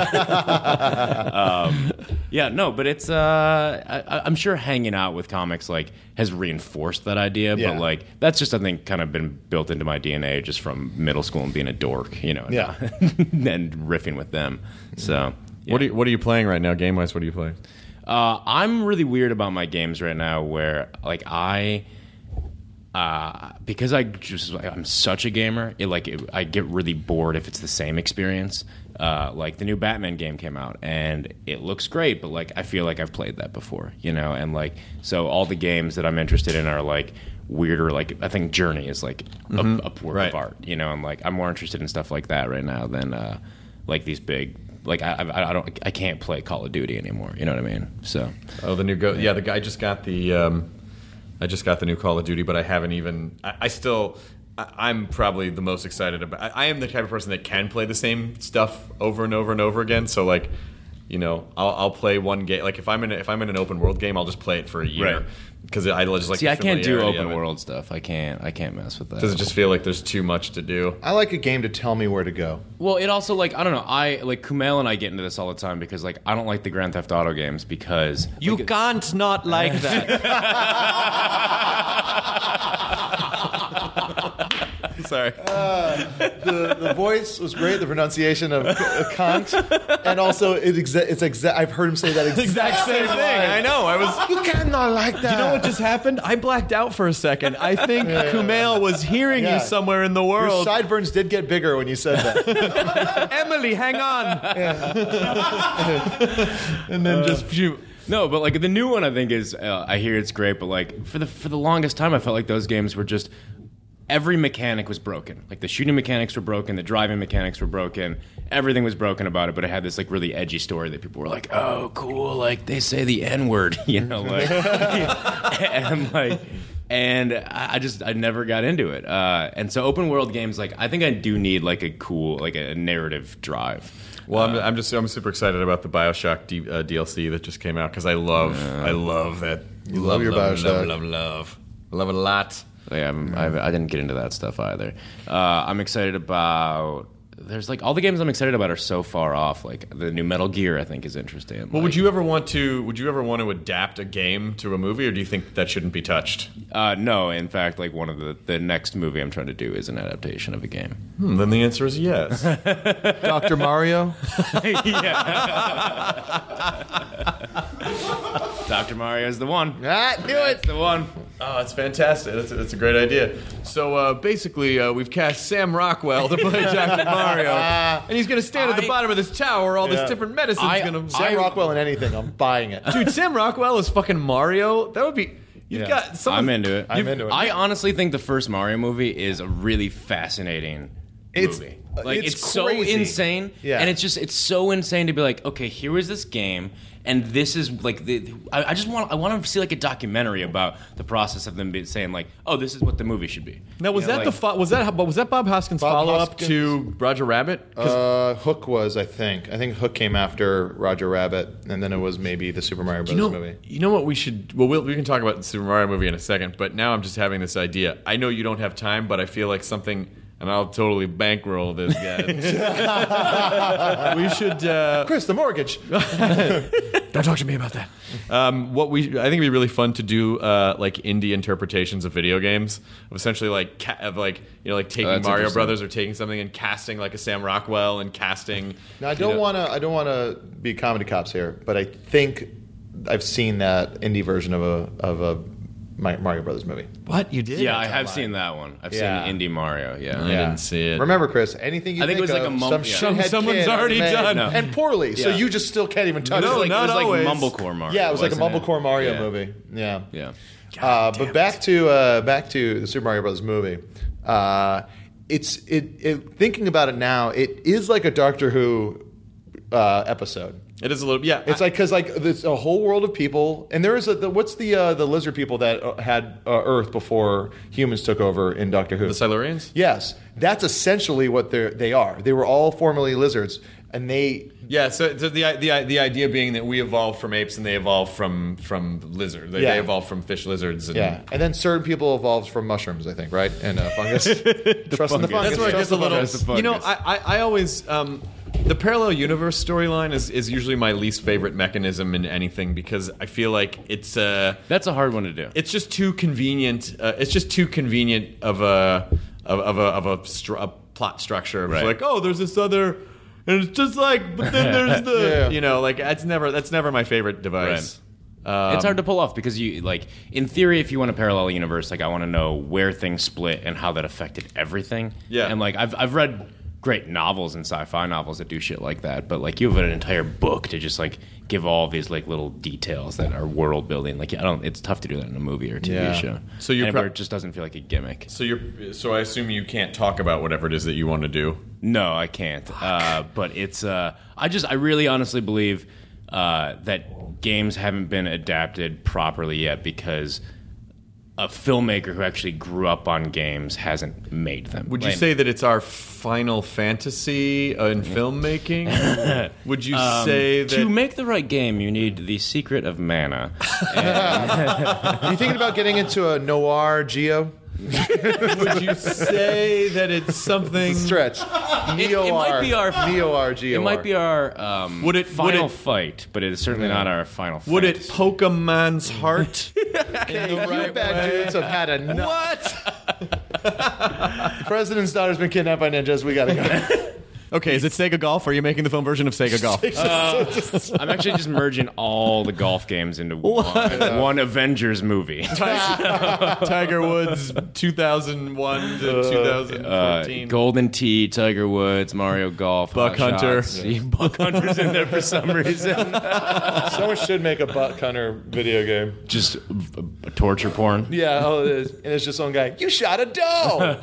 um, yeah, no, but it's, uh, I, I'm sure hanging out with comics like has reinforced that idea, Yeah. but like that's just, I think, kind of been built into my D N A just from middle school and being a dork, you know, Yeah. and riffing with them. So, yeah. What are you, What are you playing right now, game wise? What are you playing? Uh, I'm really weird about my games right now where, like, I, uh, because I just, I'm such a gamer, it, like, it, I get really bored if it's the same experience. Uh, like, the new Batman game came out, and it looks great, but, like, I feel like I've played that before, you know? And, like, so all the games that I'm interested in are, like, weirder, like, I think Journey is, like, Mhm. a, a work Right. of art, you know? And, like, I'm more interested in stuff like that right now than, uh, like, these big... Like I, I, I don't, I can't play Call of Duty anymore. You know what I mean? So, oh, the new go. Yeah, the guy just got the. Um, I just got the new Call of Duty, but I haven't even. I, I still. I, I'm probably the most excited about. I, I am the type of person that can play the same stuff over and over and over again. So like, you know, I'll, I'll play one game. Like if I'm in a, if I'm in an open world game, I'll just play it for a year. Right. Because I just like. see, the I can't do familiarity open of it. world stuff. I can't, I can't mess with that. Does it just feel like there's too much to do? I like a game to tell me where to go. Well, it also like I don't know. I like Kumail and I get into this all the time because like I don't like the Grand Theft Auto games because You like, can't not like that. Sorry. Uh, the the voice was great. The pronunciation of uh, Kant, and also it exa- it's exact. I've heard him say that exact, Exact same thing. I know. I was. You cannot like that. You know what just happened? I blacked out for a second. I think Yeah, yeah, Kumail was hearing Yeah. you somewhere in the Your world. sideburns did get bigger when you said that. Emily, hang on. And then just shoot. no, but like the new one I think is uh, I hear it's great, but like for the for the longest time I felt like those games were just. Every mechanic was broken. Like the shooting mechanics were broken, the driving mechanics were broken. Everything was broken about it, but it had this like really edgy story that people were like, "Oh, cool! Like they say the N word," you know, like, and I'm like, and I I just I never got into it. Uh, and so open world games, like I think I do need like a cool like a narrative drive. Well, I'm, I'm just I'm super excited about the BioShock D, uh, D L C that just came out because I love I love that. You love your love, BioShock. love, love, love, love it a lot. Yeah, I'm, I've, I didn't get into that stuff either. Uh, I'm excited about. There's like all the games I'm excited about are so far off. Like the new Metal Gear, I think is interesting. Well, like, would you ever want to? Would you ever want to adapt a game to a movie, or do you think that shouldn't be touched? Uh, no, in fact, like one of the the next movie I'm trying to do is an adaptation of a game. Hmm, then the answer is yes. Doctor Mario. Doctor Mario is the one. Ah, knew That's it. the one. Oh, that's fantastic. That's a, that's a great idea. So uh, basically, uh, we've cast Sam Rockwell to play Doctor Mario, and he's going to stand at the I- bottom of this tower. All Yeah. this different medicine's I- going to. Sam Rockwell in anything, I'm buying it. Dude, Sam Rockwell is fucking Mario. That would be. You've Yeah. got. Someone, I'm into it. I'm You've- into it. I honestly think the first Mario movie is a really fascinating It's- movie. uh, Like it's it's, so crazy. insane, Yeah. and it's just it's so insane to be like, okay, here is this game, and this is like the. I, I just want I want to see like a documentary about the process of them be, saying like, oh, this is what the movie should be. Now, was You know, that like- the fo- was that was that Bob Hoskins' Bob follow up Hoskins- to Roger Rabbit? 'Cause- Uh, Hook was, I think. I think Hook came after Roger Rabbit, and then it was maybe the Super Mario Bros. you know, movie. you know what we should. Well, we'll, we can talk about the Super Mario movie in a second. But now I'm just having this idea. I know you don't have time, but I feel like something. and I'll totally bankroll this guy. we should, uh, Chris, the mortgage. Don't talk to me about that. Um, what we, I think it'd be really fun to do, uh, like indie interpretations of video games, of essentially like, ca- of like you know, like taking Oh, Mario interesting. Brothers or taking something and casting like a Sam Rockwell and casting. Now I don't you know- want to. I don't want to be comedy cops here, but I think I've seen that indie version of a of a Mario Brothers movie. What you did? Yeah, I have seen that one. I've Yeah. seen Indie Mario. Yeah. I didn't see it. Remember, Chris, anything you I think think it was like of, a mum- some yeah. shithead Some- someone's kid already made, done. No. and poorly, so Yeah. you just still can't even touch It it. was like, not it was always. like Mumblecore Mario. Yeah, it was like a wasn't it? Mumblecore Mario Yeah. movie. Yeah. Yeah. Uh, but back to uh, back to the Super Mario Brothers movie. Uh, it's it, it. Thinking about it now, it is like a Doctor Who uh, episode. It is a little, yeah. It's like because like there's a whole world of people, and there is a the, what's the uh, the lizard people that uh, had uh, Earth before humans took over in Doctor Who? the Silurians. Yes, that's essentially what they they are. They were all formerly lizards, and they Yeah, so, so the, the the idea being that we evolved from apes and they evolved from from lizards. They, Yeah. they evolved from fish lizards. And, yeah, and then certain people evolved from mushrooms, I think, right? And uh, fungus. Trust in the fungus. That's where it Trust gets the a little. fungus. You know, I, I, I always um, the parallel universe storyline is, is usually my least favorite mechanism in anything because I feel like it's uh, That's a hard one to do. it's just too convenient. Uh, it's just too convenient of a of, of a of a, stru- a plot structure. It's Right. like, oh, there's this other. And it's just like, but then there's the, Yeah. you know, like that's never that's never my favorite device. Um, It's hard to pull off because you like in theory if you want a parallel universe, like I want to know where things split and how that affected everything. Yeah. And like I've I've read great novels and sci-fi novels that do shit like that, but like you have an entire book to just like give all these like little details that are world building. Like I don't it's tough to do that in a movie or a T V Yeah. show. So you're And pro- where it just doesn't feel like a gimmick. So you're so I assume you can't talk about whatever it is that you want to do. No, I can't. Uh, but it's uh, I just I really honestly believe uh, that games haven't been adapted properly yet because a filmmaker who actually grew up on games hasn't made them. Would you Like- say that it's our Final Fantasy uh, in filmmaking? Would you Um, say that to make the right game, you need the secret of mana? Are you thinking about getting into a noir geo? would you say that it's something Stretch. Neo it might be our Neo R Geo. It might be our um, Would it- would final it- fight, but it is certainly not our final. would it fantasy. poke a man's heart? Okay, you bad dudes have had enough. What? The president's daughter's been kidnapped by ninjas. We gotta go. Okay, is it Sega Golf? Or are you making the film version of Sega Golf? I'm actually just merging all the golf games into one, one Avengers movie. Tiger Woods, two thousand one to two thousand Uh, fourteen. Golden Tee, Tiger Woods, Mario Golf, Buck Hot Hunter. Shots. See, Buck Hunter's in there for some reason. Someone should make a Buck Hunter video game. Just a, a torture porn. Yeah, oh, it is. And it's just some guy. You shot a doe.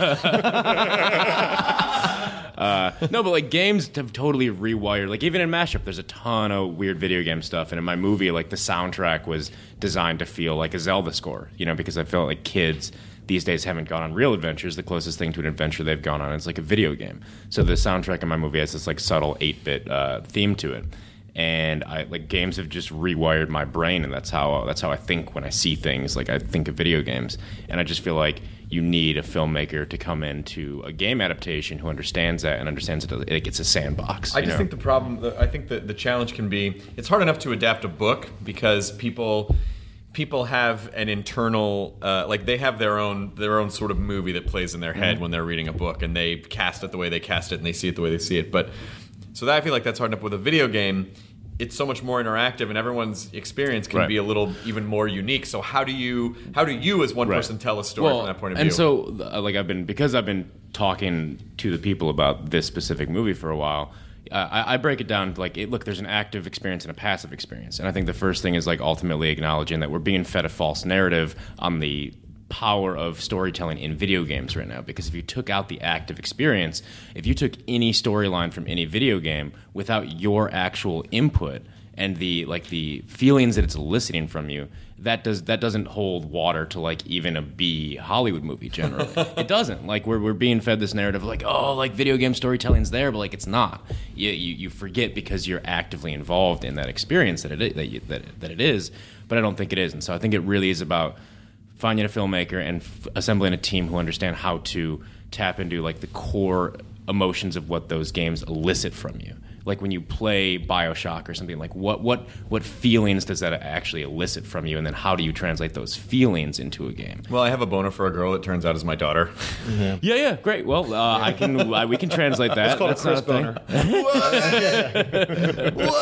Uh, no, but like games have totally rewired. Like even in Mashup, there's a ton of weird video game stuff. And in my movie, like the soundtrack was designed to feel like a Zelda score, you know, because I felt like kids these days haven't gone on real adventures. The closest thing to an adventure they've gone on is like a video game. So the soundtrack in my movie has this like subtle eight-bit uh, theme to it. And I like games have just rewired my brain, and that's how that's how I think when I see things. Like I think of video games, and I just feel like you need a filmmaker to come into a game adaptation who understands that and understands it like it's a sandbox. I you just know? think the problem, the, I think the, the challenge can be, it's hard enough to adapt a book because people people have an internal, uh, like they have their own their own sort of movie that plays in their head Mm-hmm. when they're reading a book, and they cast it the way they cast it, and they see it the way they see it. But so that I feel like that's hard enough with a video game. It's so much more interactive, and everyone's experience can Right. be a little even more unique. So how do you how do you as one Right. person tell a story Well, from that point of and view? so, uh, like, I've been because I've been talking to the people about this specific movie for a while. Uh, I, I break it down to like, it, look, there's an active experience and a passive experience, and I think the first thing is like ultimately acknowledging that we're being fed a false narrative on the power of storytelling in video games right now. Because if you took out the active experience, if you took any storyline from any video game without your actual input and the like the feelings that it's eliciting from you, that does that doesn't hold water to like even a B Hollywood movie generally. It doesn't. Like we're we're being fed this narrative of like, oh, like video game storytelling's there, but like it's not. You you, you forget because you're actively involved in that experience that it is, that, you, that that it is. But I don't think it is, and so I think it really is about finding a filmmaker and f- assembling a team who understand how to tap into like the core emotions of what those games elicit from you. Like when you play BioShock or something, like what what what feelings does that actually elicit from you, and then how do you translate those feelings into a game? Well, I have a boner for a girl that turns out is my daughter. Yeah, yeah, yeah great. Well, uh, I can uh, we can translate that. It's called That's a Chris not a boner. What?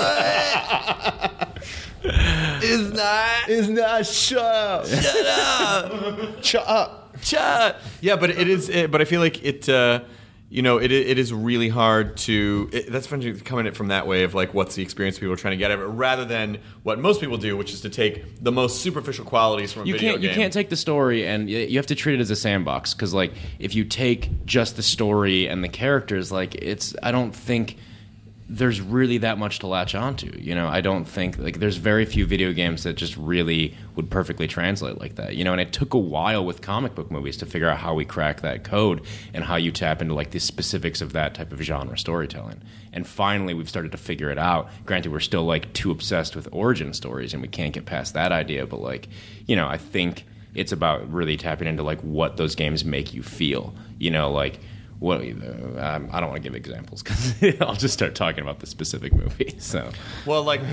What? Is not. Is not. Shut up. Shut up. Shut up. Shut. Yeah, but it is. It, but I feel like it. Uh, You know, it it is really hard to. It, that's funny coming at it from that way of like, what's the experience people are trying to get at it, rather than what most people do, which is to take the most superficial qualities from a you video can't, game. You can't take the story, and you have to treat it as a sandbox. Because like, if you take just the story and the characters, like it's, I don't think there's really that much to latch onto. You know, I don't think like there's very few video games that just really would perfectly translate like that. You know, and it took a while with comic book movies to figure out how we crack that code and how you tap into like the specifics of that type of genre storytelling. And finally, we've started to figure it out. Granted, we're still like too obsessed with origin stories, and we can't get past that idea. But like, you know, I think it's about really tapping into like what those games make you feel. You know, like. Well, um, I don't want to give examples because I'll just start talking about the specific movie. So, well, like,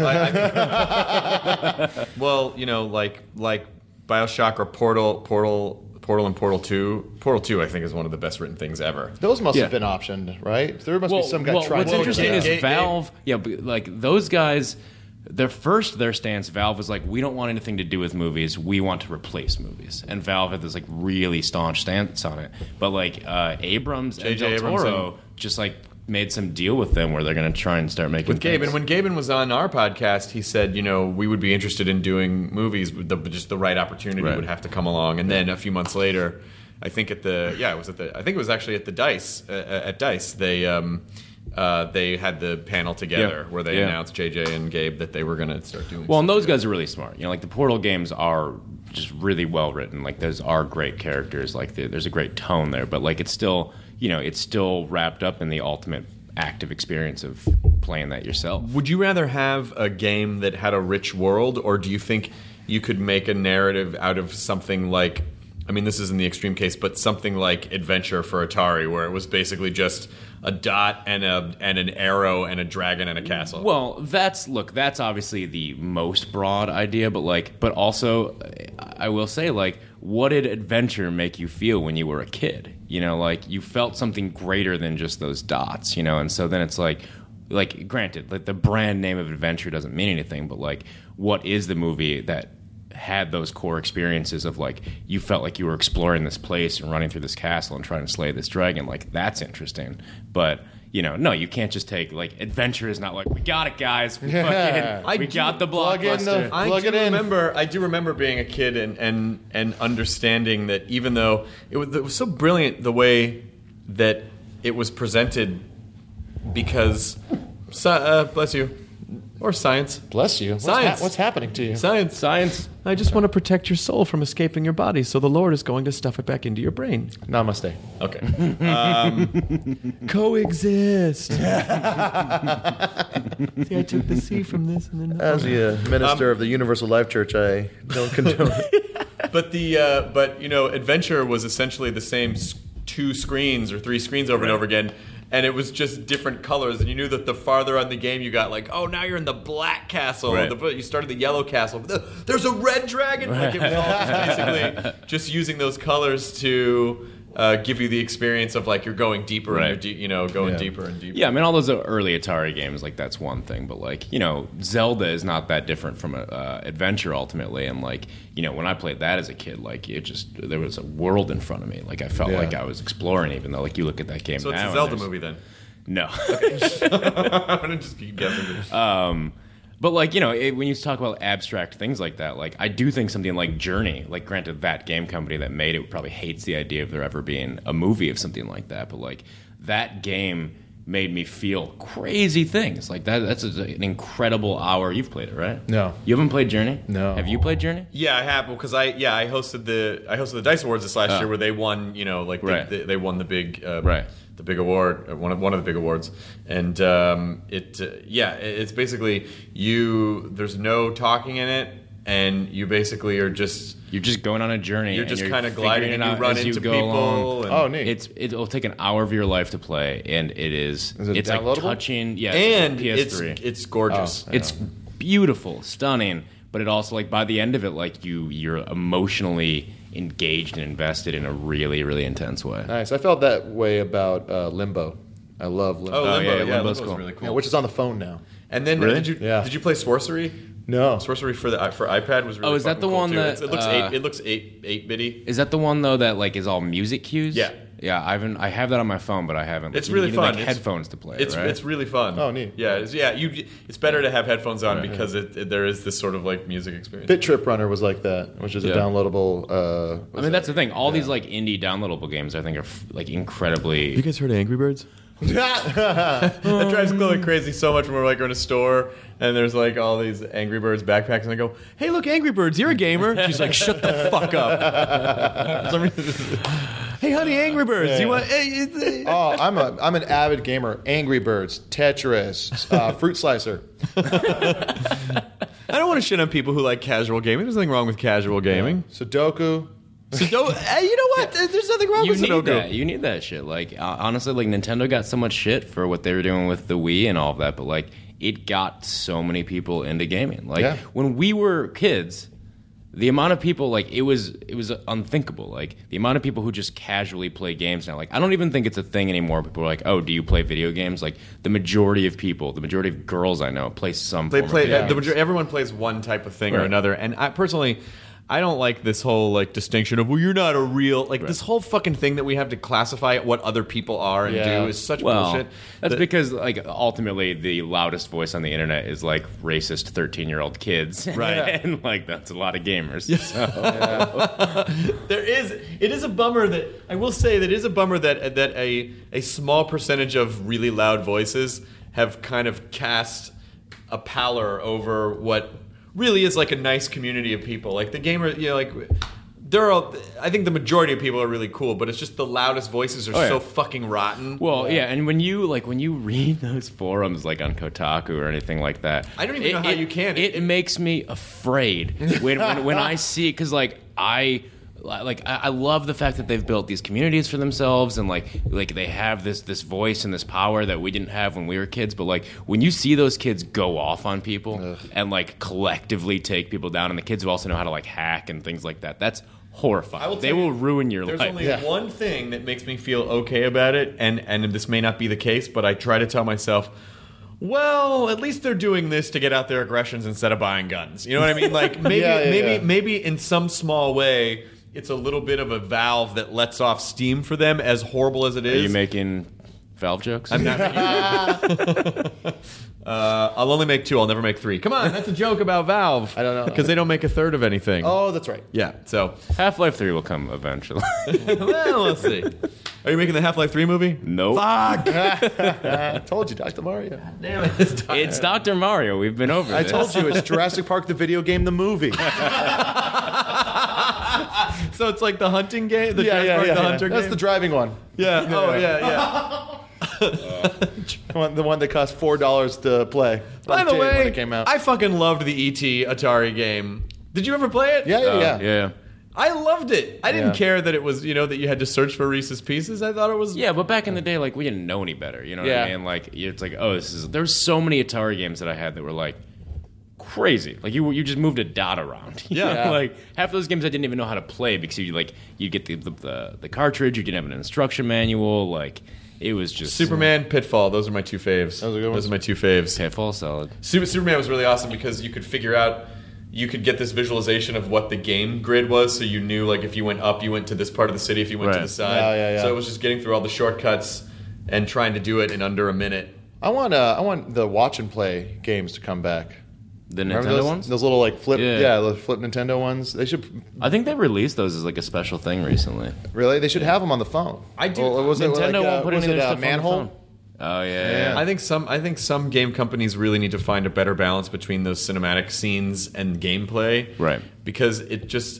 I, I, well, you know, like like BioShock or Portal, Portal, Portal, and Portal Two. Portal Two, I think, is one of the best written things ever. Those must Yeah. have been optioned, right? There must well, be some guy well, trying. What's to interesting yeah. is Ga- Valve. Yeah, but, like those guys. Their first, their stance, Valve was like, we don't want anything to do with movies. We want to replace movies. And Valve had this like really staunch stance on it. But like uh, Abrams J and J Del Toro Abrams just like made some deal with them where they're going to try and start making With Gabe, things. and when Gaben was on our podcast, he said, you know, we would be interested in doing movies, but the, just the right opportunity Right. would have to come along. And then a few months later, I think at the yeah, it was at the I think it was actually at the Dice uh, at Dice they. Um, Uh, they had the panel together Yeah. where they Yeah. announced J J and Gabe that they were going to start doing. Well, and stuff those together. guys are really smart. You know, like the Portal games are just really well written. Like those are great characters. Like the, there's a great tone there, but like it's still, you know, it's still wrapped up in the ultimate active experience of playing that yourself. Would you rather have a game that had a rich world, or do you think you could make a narrative out of something like, I mean, this is in the extreme case, but something like Adventure for Atari, where it was basically just a dot and a and an arrow and a dragon and a castle? Well, that's look, that's obviously the most broad idea, but like, but also, I will say, like, what did Adventure make you feel when you were a kid? You know, like you felt something greater than just those dots. You know, and so then it's like. Like, granted, like the brand name of Adventure doesn't mean anything, but like, what is the movie that had those core experiences of like you felt like you were exploring this place and running through this castle and trying to slay this dragon? Like, that's interesting. But you know, no, you can't just take like Adventure is not like we got it, guys. We, Yeah. fucking, I we do got the plug in blockbuster. the- I Plug do it in. remember. I do remember being a kid and and and understanding that even though it was, it was so brilliant the way that it was presented, because sci- uh, bless you, or science, Bless you. What's, Science. hap- what's happening to you? science, Science. I just want to protect your soul from escaping your body, so the Lord is going to stuff it back into your brain. Namaste. Okay. Um, coexist. See, I took the C from this and then. As the uh, minister of the Universal Life Church, I don't condone it. But the uh, but you know, Adventure was essentially the same s- two screens or three screens over and over again, and it was just different colors. And you knew that the farther on the game you got, like, oh, now you're in the black castle. Right. The, you started the yellow castle. But the, there's a red dragon. Like, it was all just basically just using those colors to uh, give you the experience of like you're going deeper Right. and you're de- you know going Yeah. deeper and deeper. Yeah, I mean, all those early Atari games, like, that's one thing. But, like, you know, Zelda is not that different from a, uh, Adventure, ultimately. And, like, you know, when I played that as a kid, like, it just, there was a world in front of me. Like, I felt Yeah. like I was exploring, even though, like, you look at that game So it's now. a and Zelda there's- movie then. No. I'm gonna just keep guessing. Um, but like, you know, it, when you talk about abstract things like that, like I do think something like Journey, like granted that game company that made it probably hates the idea of there ever being a movie of something like that, but like that game made me feel crazy things. Like that that's a, an incredible hour. You've played it, right? No. You haven't played Journey? No. Have you played Journey? Yeah, I have because I yeah I hosted the I hosted the Dice Awards this last Oh. year where they won you know like Right. they, they won the big uh, Right. the big award uh, one of one of the big awards and um, it uh, yeah it's basically you there's no talking in it and you basically are just you're just going on a journey. You're just and kind of gliding, and you run into you people. And oh, neat! It's it'll take an hour of your life to play, and it is. Is it it's like downloadable? touching. Yeah, and it's P S three. it's it's gorgeous. Oh, It's beautiful, stunning, but it also like by the end of it, like you you're emotionally engaged and invested in a really really intense way. Nice. I felt that way about uh, Limbo. I love Limbo. Oh, Limbo, yeah, yeah, Limbo's Limbo's cool. really cool. Yeah, which is on the phone now. And then Really? did you Yeah. did you play Sorcery? No. Sorcery for the for iPad was really Oh, is that fucking the cool, one too. that, It's- it looks uh, eight it looks eight eight bitty. Is that the one though that like is all music cues? Yeah. yeah. I haven't. I have that on my phone, but I haven't. It's you really need, fun. Like It's- headphones to play. It's right? it's really fun. Oh, neat. Yeah, it's, yeah. You it's better to have headphones on because it, it, there is this sort of like music experience. Bit Trip Runner was like that, which is Yeah. a downloadable. Uh, I mean, that's the thing. All these like indie downloadable games, I think, are f- like incredibly. You guys heard of Angry Birds? That drives Chloe crazy so much when we're like in a store and there's like all these Angry Birds backpacks and I go, "Hey, look, Angry Birds, you're a gamer." She's like, "Shut the fuck up." For some reason, hey, honey, Angry Birds, do you want? Hey, it's- oh, I'm a I'm an avid gamer. Angry Birds, Tetris, uh, Fruit Slicer. I don't want to shit on people who like casual gaming. There's nothing wrong with casual gaming. Sudoku. Sudoku. Hey, you know what? There's nothing wrong You with need Sudoku. that. You need that shit. Like uh, honestly, like Nintendo got so much shit for what they were doing with the Wii and all of that, but like it got so many people into gaming. Like Yeah. when we were kids, the amount of people like it was it was unthinkable. Like the amount of people who just casually play games now. Like I don't even think it's a thing anymore. People are like, "Oh, do you play video games?" Like the majority of people, the majority of girls I know play some. They form play. Of video uh, the games. major- everyone plays one type of thing or Right. another, and I personally, I don't like this whole like distinction of well, you're not a real like this whole fucking thing that we have to classify what other people are and Yeah. do is such Well, bullshit. that's that- because like ultimately the loudest voice on the internet is like racist thirteen year old kids, Right. and like that's a lot of gamers. So. there is it is a bummer that I will say that it is a bummer that that a a small percentage of really loud voices have kind of cast a pallor over what really is like a nice community of people. Like the gamer, you know, like there are. I think the majority of people are really cool, but it's just the loudest voices are Oh, yeah. so fucking rotten. Well, yeah. and when you like when you read those forums like on Kotaku or anything like that, I don't even it- know how it- you can. It, makes me afraid when when, when I see because like I. Like I I love the fact that they've built these communities for themselves, and like like they have this this voice and this power that we didn't have when we were kids. But like when you see those kids go off on people Ugh. and like collectively take people down, and the kids who also know how to like hack and things like that, that's horrifying. I will they tell you, will ruin your There's life. only one thing that makes me feel okay about it, and and this may not be the case, but I try to tell myself, well, at least they're doing this to get out their aggressions instead of buying guns. You know what I mean? Like maybe Yeah, yeah, maybe yeah. maybe in some small way, it's a little bit of a valve that lets off steam for them, as horrible as it Are is. you making Valve jokes? I'm not making uh, I'll only make two. I'll never make three. Come on, that's a joke about Valve. I don't know. Because they don't make a third of anything. Oh, that's right. Yeah, so Half-Life three will come eventually. well, let's see. Are you making the Half-Life three movie? Nope. Fuck! I told you, Doctor Mario. Damn it. It's time. It's Doctor Mario. We've been over I this. told you, it's Jurassic Park, the video game, the movie. So it's like the hunting game? The yeah, Jurassic yeah, Park, yeah, the yeah. hunter That's game? the driving one. Yeah, oh, yeah, yeah. The one, the one that cost four dollars to play. By the When way, it came out. I fucking loved the E T Atari game. Did you ever play it? yeah, yeah, Uh, yeah. yeah. I loved it. I didn't Yeah. care that it was, you know, that you had to search for Reese's Pieces. I thought it was... Yeah, but back in the day, like we didn't know any better. You know what Yeah. I mean? Like it's like, oh, this is. There's so many Atari games that I had that were like crazy. Like you, you just moved a dot around. You Yeah. know? Like half those games I didn't even know how to play because you like you get the the, the the cartridge, you didn't have an instruction manual. Like it was just Superman, Pitfall, those are my two faves. Those are good Those ones. are my two faves. Pitfall solid. Super, Superman was really awesome because you could figure out, you could get this visualization of what the game grid was, so you knew like if you went up, you went to this part of the city. If you went to Right. the side, Yeah, yeah, yeah. so it was just getting through all the shortcuts and trying to do it in under a minute. I want uh, I want the watch and play games to come back. The Remember Nintendo those, ones. Those little like flip, Yeah. yeah, the flip Nintendo ones. They should I think they released those as like a special thing recently. really. They should have them on the phone. I do- Well, was it Nintendo like, won't uh, put was any of it, their uh, stuff manhole? on the phone. Oh yeah, yeah. I think some I think some game companies really need to find a better balance between those cinematic scenes and gameplay. Right. Because it just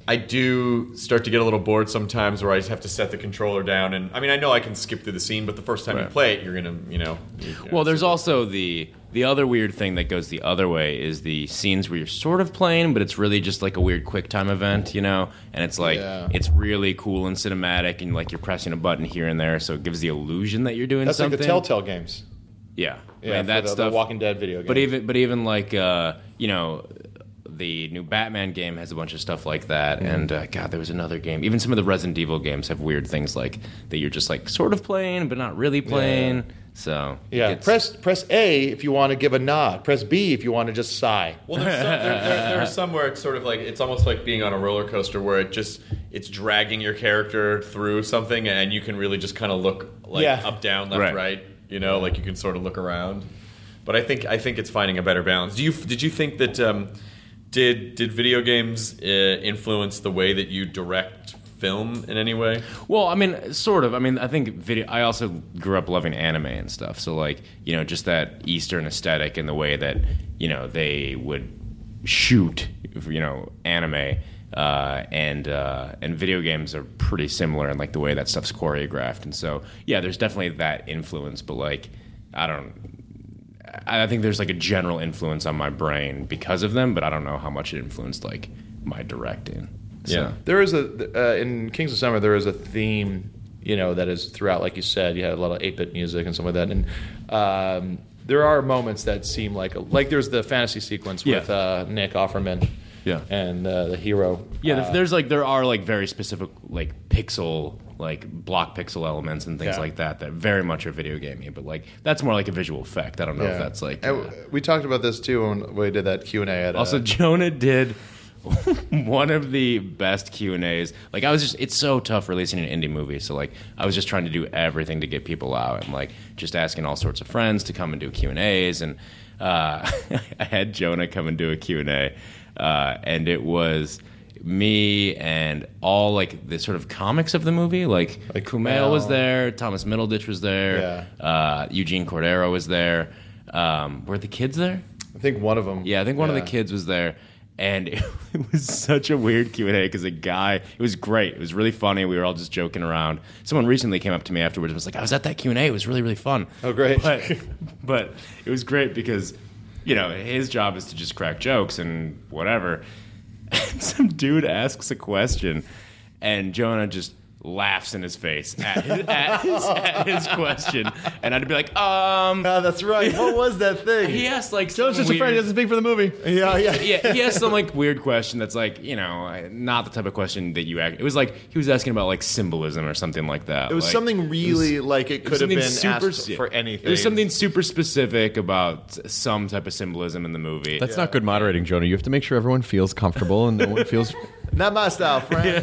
I do start to get a little bored sometimes where I just have to set the controller down. And I mean, I know I can skip through the scene, but the first time Right. you play it, you're going to, you know. You, Well, there's also the the other weird thing that goes the other way is the scenes where you're sort of playing, but it's really just like a weird quick time event, you know? And it's like, Yeah. it's really cool and cinematic, and like you're pressing a button here and there, so it gives the illusion that you're doing That's something. like the Telltale games. Yeah. Yeah, I mean, for that the- the stuff. Walking Dead video But games. even, but even like, uh, you know, the new Batman game has a bunch of stuff like that, Mm-hmm. and uh, God, there was another game. Even some of the Resident Evil games have weird things like that you're just like sort of playing, but not really playing. So Yeah, it's- press press A if you want to give a nod. Press B if you want to just sigh. Well, there's some, there, there, there's some where it's sort of like it's almost like being on a roller coaster where it just it's dragging your character through something, and you can really just kind of look like Yeah. up, down, left, Right. right. You know, like you can sort of look around. But I think I think it's finding a better balance. Do you did you think that um, did did video games uh, influence the way that you direct film in any way? Well, I mean, sort of. I mean, I think video. I also grew up loving anime and stuff. So, like, you know, just that Eastern aesthetic and the way that you know they would shoot, you know, anime uh, and uh, and video games are pretty similar in like the way that stuff's choreographed. And so, yeah, there's definitely that influence. But like, I don't. I think there's like a general influence on my brain because of them, but I don't know how much it influenced like my directing. So. Yeah. There is a uh, in Kings of Summer. There is a theme, you know, that is throughout. Like you said, you had a lot of eight-bit music and stuff like that. And um, there are moments that seem like a, like there's the fantasy sequence Yeah. with uh, Nick Offerman, Yeah. and uh, the hero. Yeah, Uh, there's like there are like very specific like pixel like block pixel elements and things Yeah. like that that very much are video gamey, but like that's more like a visual effect. I don't know if that's like. And uh, we talked about this too when we did that Q and A at. also, uh, Jonah did one of the best Q and A's. Like I was just, it's so tough releasing an indie movie. So like I was just trying to do everything to get people out and like just asking all sorts of friends to come and do Q and A's. And uh, I had Jonah come and do a Q and A, uh, and it was me and all like the sort of comics of the movie. Like, like Kumail was there, Thomas Middleditch was there, uh, Eugene Cordero was there. Um, were the kids there? I think one of them. Yeah, I think one Yeah. of the kids was there. And it, it was such a weird Q and A because a guy, it was great. It was really funny. We were all just joking around. Someone recently came up to me afterwards and was like, I was at that Q and A. It was really, really fun. Oh, great. But, but it was great because, you know, his job is to just crack jokes and whatever. And some dude asks a question, and Jonah just laughs in his face at his, at his, at his question. And I'd be like, um... Oh, that's right. What was that thing? He asked, like, Joe's some just a friend. He weird- doesn't speak for the movie. Yeah, yeah. yeah, he asked some like weird question that's like, you know, not the type of question that you act. It was like he was asking about like symbolism or something like that. It was Like, something really it was- like it it was could have something been super asked for anything. It was something super specific about some type of symbolism in the movie. That's not good moderating, Jonah. You have to make sure everyone feels comfortable and no one feels. Not my style, friend.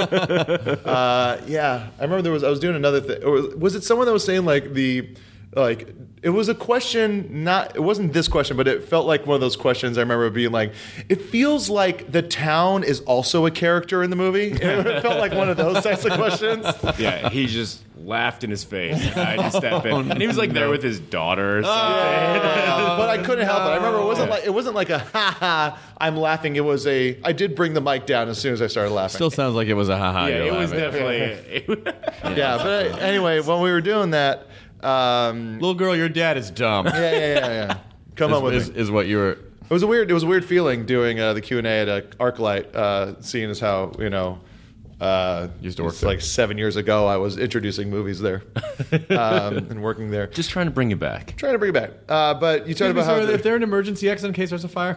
uh, yeah, I remember there was. I was doing another thing. Or was, was it someone that was saying like the, like it was a question? Not it wasn't this question, but it felt like one of those questions. I remember being like, it feels like the town is also a character in the movie. It felt like one of those types of questions. Yeah, he just laughed in his face. And I had to step in, and he was like there with his daughter. Or something. Uh, but I couldn't help it. I remember it wasn't like it wasn't like a ha ha. I'm laughing. It was a. I did bring the mic down as soon as I started laughing. Still sounds like it was a haha. Yeah, you're it was laughing. definitely. Yeah, but uh, anyway, when we were doing that, um, Little girl, your dad is dumb. yeah, yeah, yeah, yeah. Come is, on with is, me. is what you were. It was a weird. It was a weird feeling doing uh, the Q and A at uh, ArcLight, uh, seeing as how you know. Uh, Used to work it's there. like seven years ago. I was introducing movies there um, and working there. Just trying to bring you back. Trying to bring it back, uh, but you talked about how if they're an emergency exit in case there's a fire.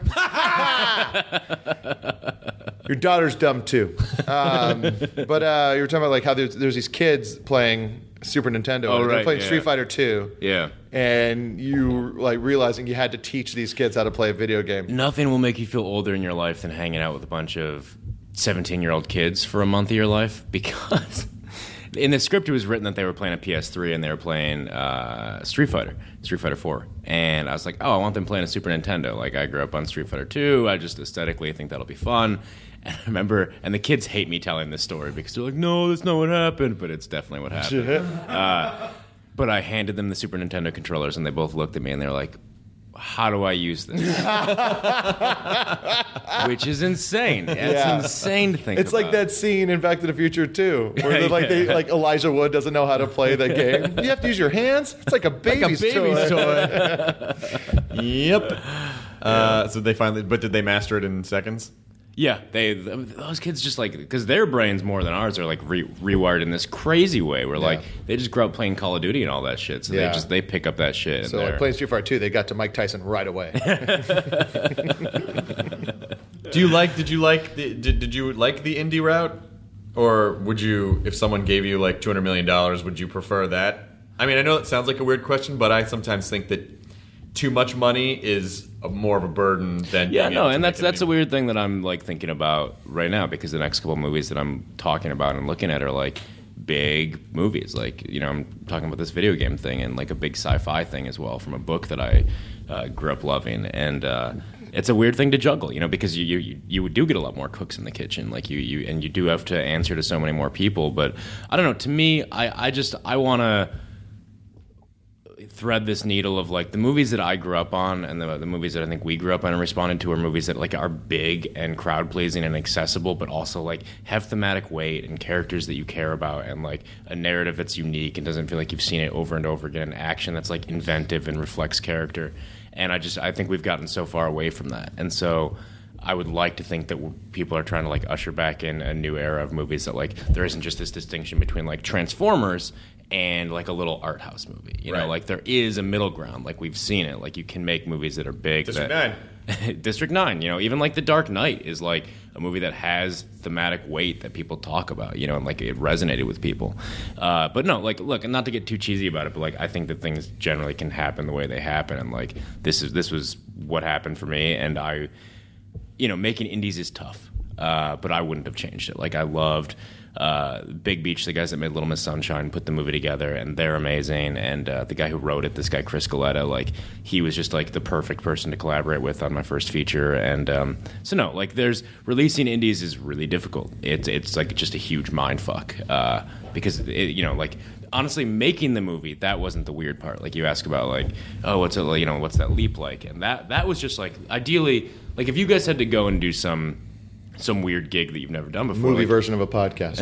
your daughter's dumb too. Um, but uh, you were talking about like how there's, there's these kids playing Super Nintendo. Oh, They're right, playing yeah. Street Fighter two. Yeah. And you like realizing you had to teach these kids how to play a video game. Nothing will make you feel older in your life than hanging out with a bunch of seventeen-year-old kids for a month of your life, because in the script it was written that they were playing a P S three and they were playing uh, Street Fighter, Street Fighter four. And I was like, oh, I want them playing a Super Nintendo. Like, I grew up on Street Fighter two. I just aesthetically think that'll be fun. And I remember, and the kids hate me telling this story because they're like, no, that's not what happened, but it's definitely what happened. uh, but I handed them the Super Nintendo controllers and they both looked at me and they were like, how do I use this? Which is insane. It's Yeah. insane to think It's about. like that scene in Back to the Future two, where they're like they, like Elijah Wood doesn't know how to play the game. You have to use your hands. It's like a baby's, Like a baby's toy. toy. Yep. Uh, so they finally, but did they master it in seconds? Yeah, they those kids just like because their brains more than ours are like re- rewired in this crazy way where like they just grew up playing Call of Duty and all that shit, so Yeah. they just they pick up that shit. So and like playing Street Fighter two, they got to Mike Tyson right away. Do you like? Did you like? The, did Did you like the indie route, or would you, if someone gave you like two hundred million dollars, would you prefer that? I mean, I know it sounds like a weird question, but I sometimes think that too much money is a, more of a burden than yeah, being no, able to and make that's it that's a anymore. weird thing that I'm like thinking about right now because the next couple of movies that I'm talking about and looking at are like big movies. Like, you know, I'm talking about this video game thing and like a big sci-fi thing as well from a book that I uh, grew up loving. And uh, it's a weird thing to juggle, you know, because you, you you do get a lot more cooks in the kitchen, like you you and you do have to answer to so many more people. But I don't know. To me, I I just I want to thread this needle of like the movies that I grew up on and the, the movies that I think we grew up on and responded to are movies that like are big and crowd pleasing and accessible, but also like have thematic weight and characters that you care about and like a narrative that's unique and doesn't feel like you've seen it over and over again, action that's like inventive and reflects character. And I just I think we've gotten so far away from that. And so I would like to think that people are trying to like usher back in a new era of movies that like there isn't just this distinction between like Transformers and like a little art house movie. You know, Right. like there is a middle ground. Like we've seen it. Like you can make movies that are big. District that, nine. District nine, you know, even like The Dark Knight is like a movie that has thematic weight that people talk about, you know, and like it resonated with people. Uh, but no, like, look, and not to get too cheesy about it, but like I think that things generally can happen the way they happen. And like this is this was what happened for me. And I, you know, making indies is tough, uh, but I wouldn't have changed it. Like I loved uh, Big Beach, the guys that made Little Miss Sunshine, put the movie together, and they're amazing. And uh, the guy who wrote it, this guy Chris Galetta, like he was just like the perfect person to collaborate with on my first feature. And um, so no, like there's releasing indies is really difficult. It's it's like just a huge mind fuck uh, because it, you know like. Honestly, making the movie, that wasn't the weird part. Like you ask about, like, oh, what's it, you know, what's that leap like? And that that was just like, ideally, like if you guys had to go and do some some weird gig that you've never done before, Movie like, version of a podcast.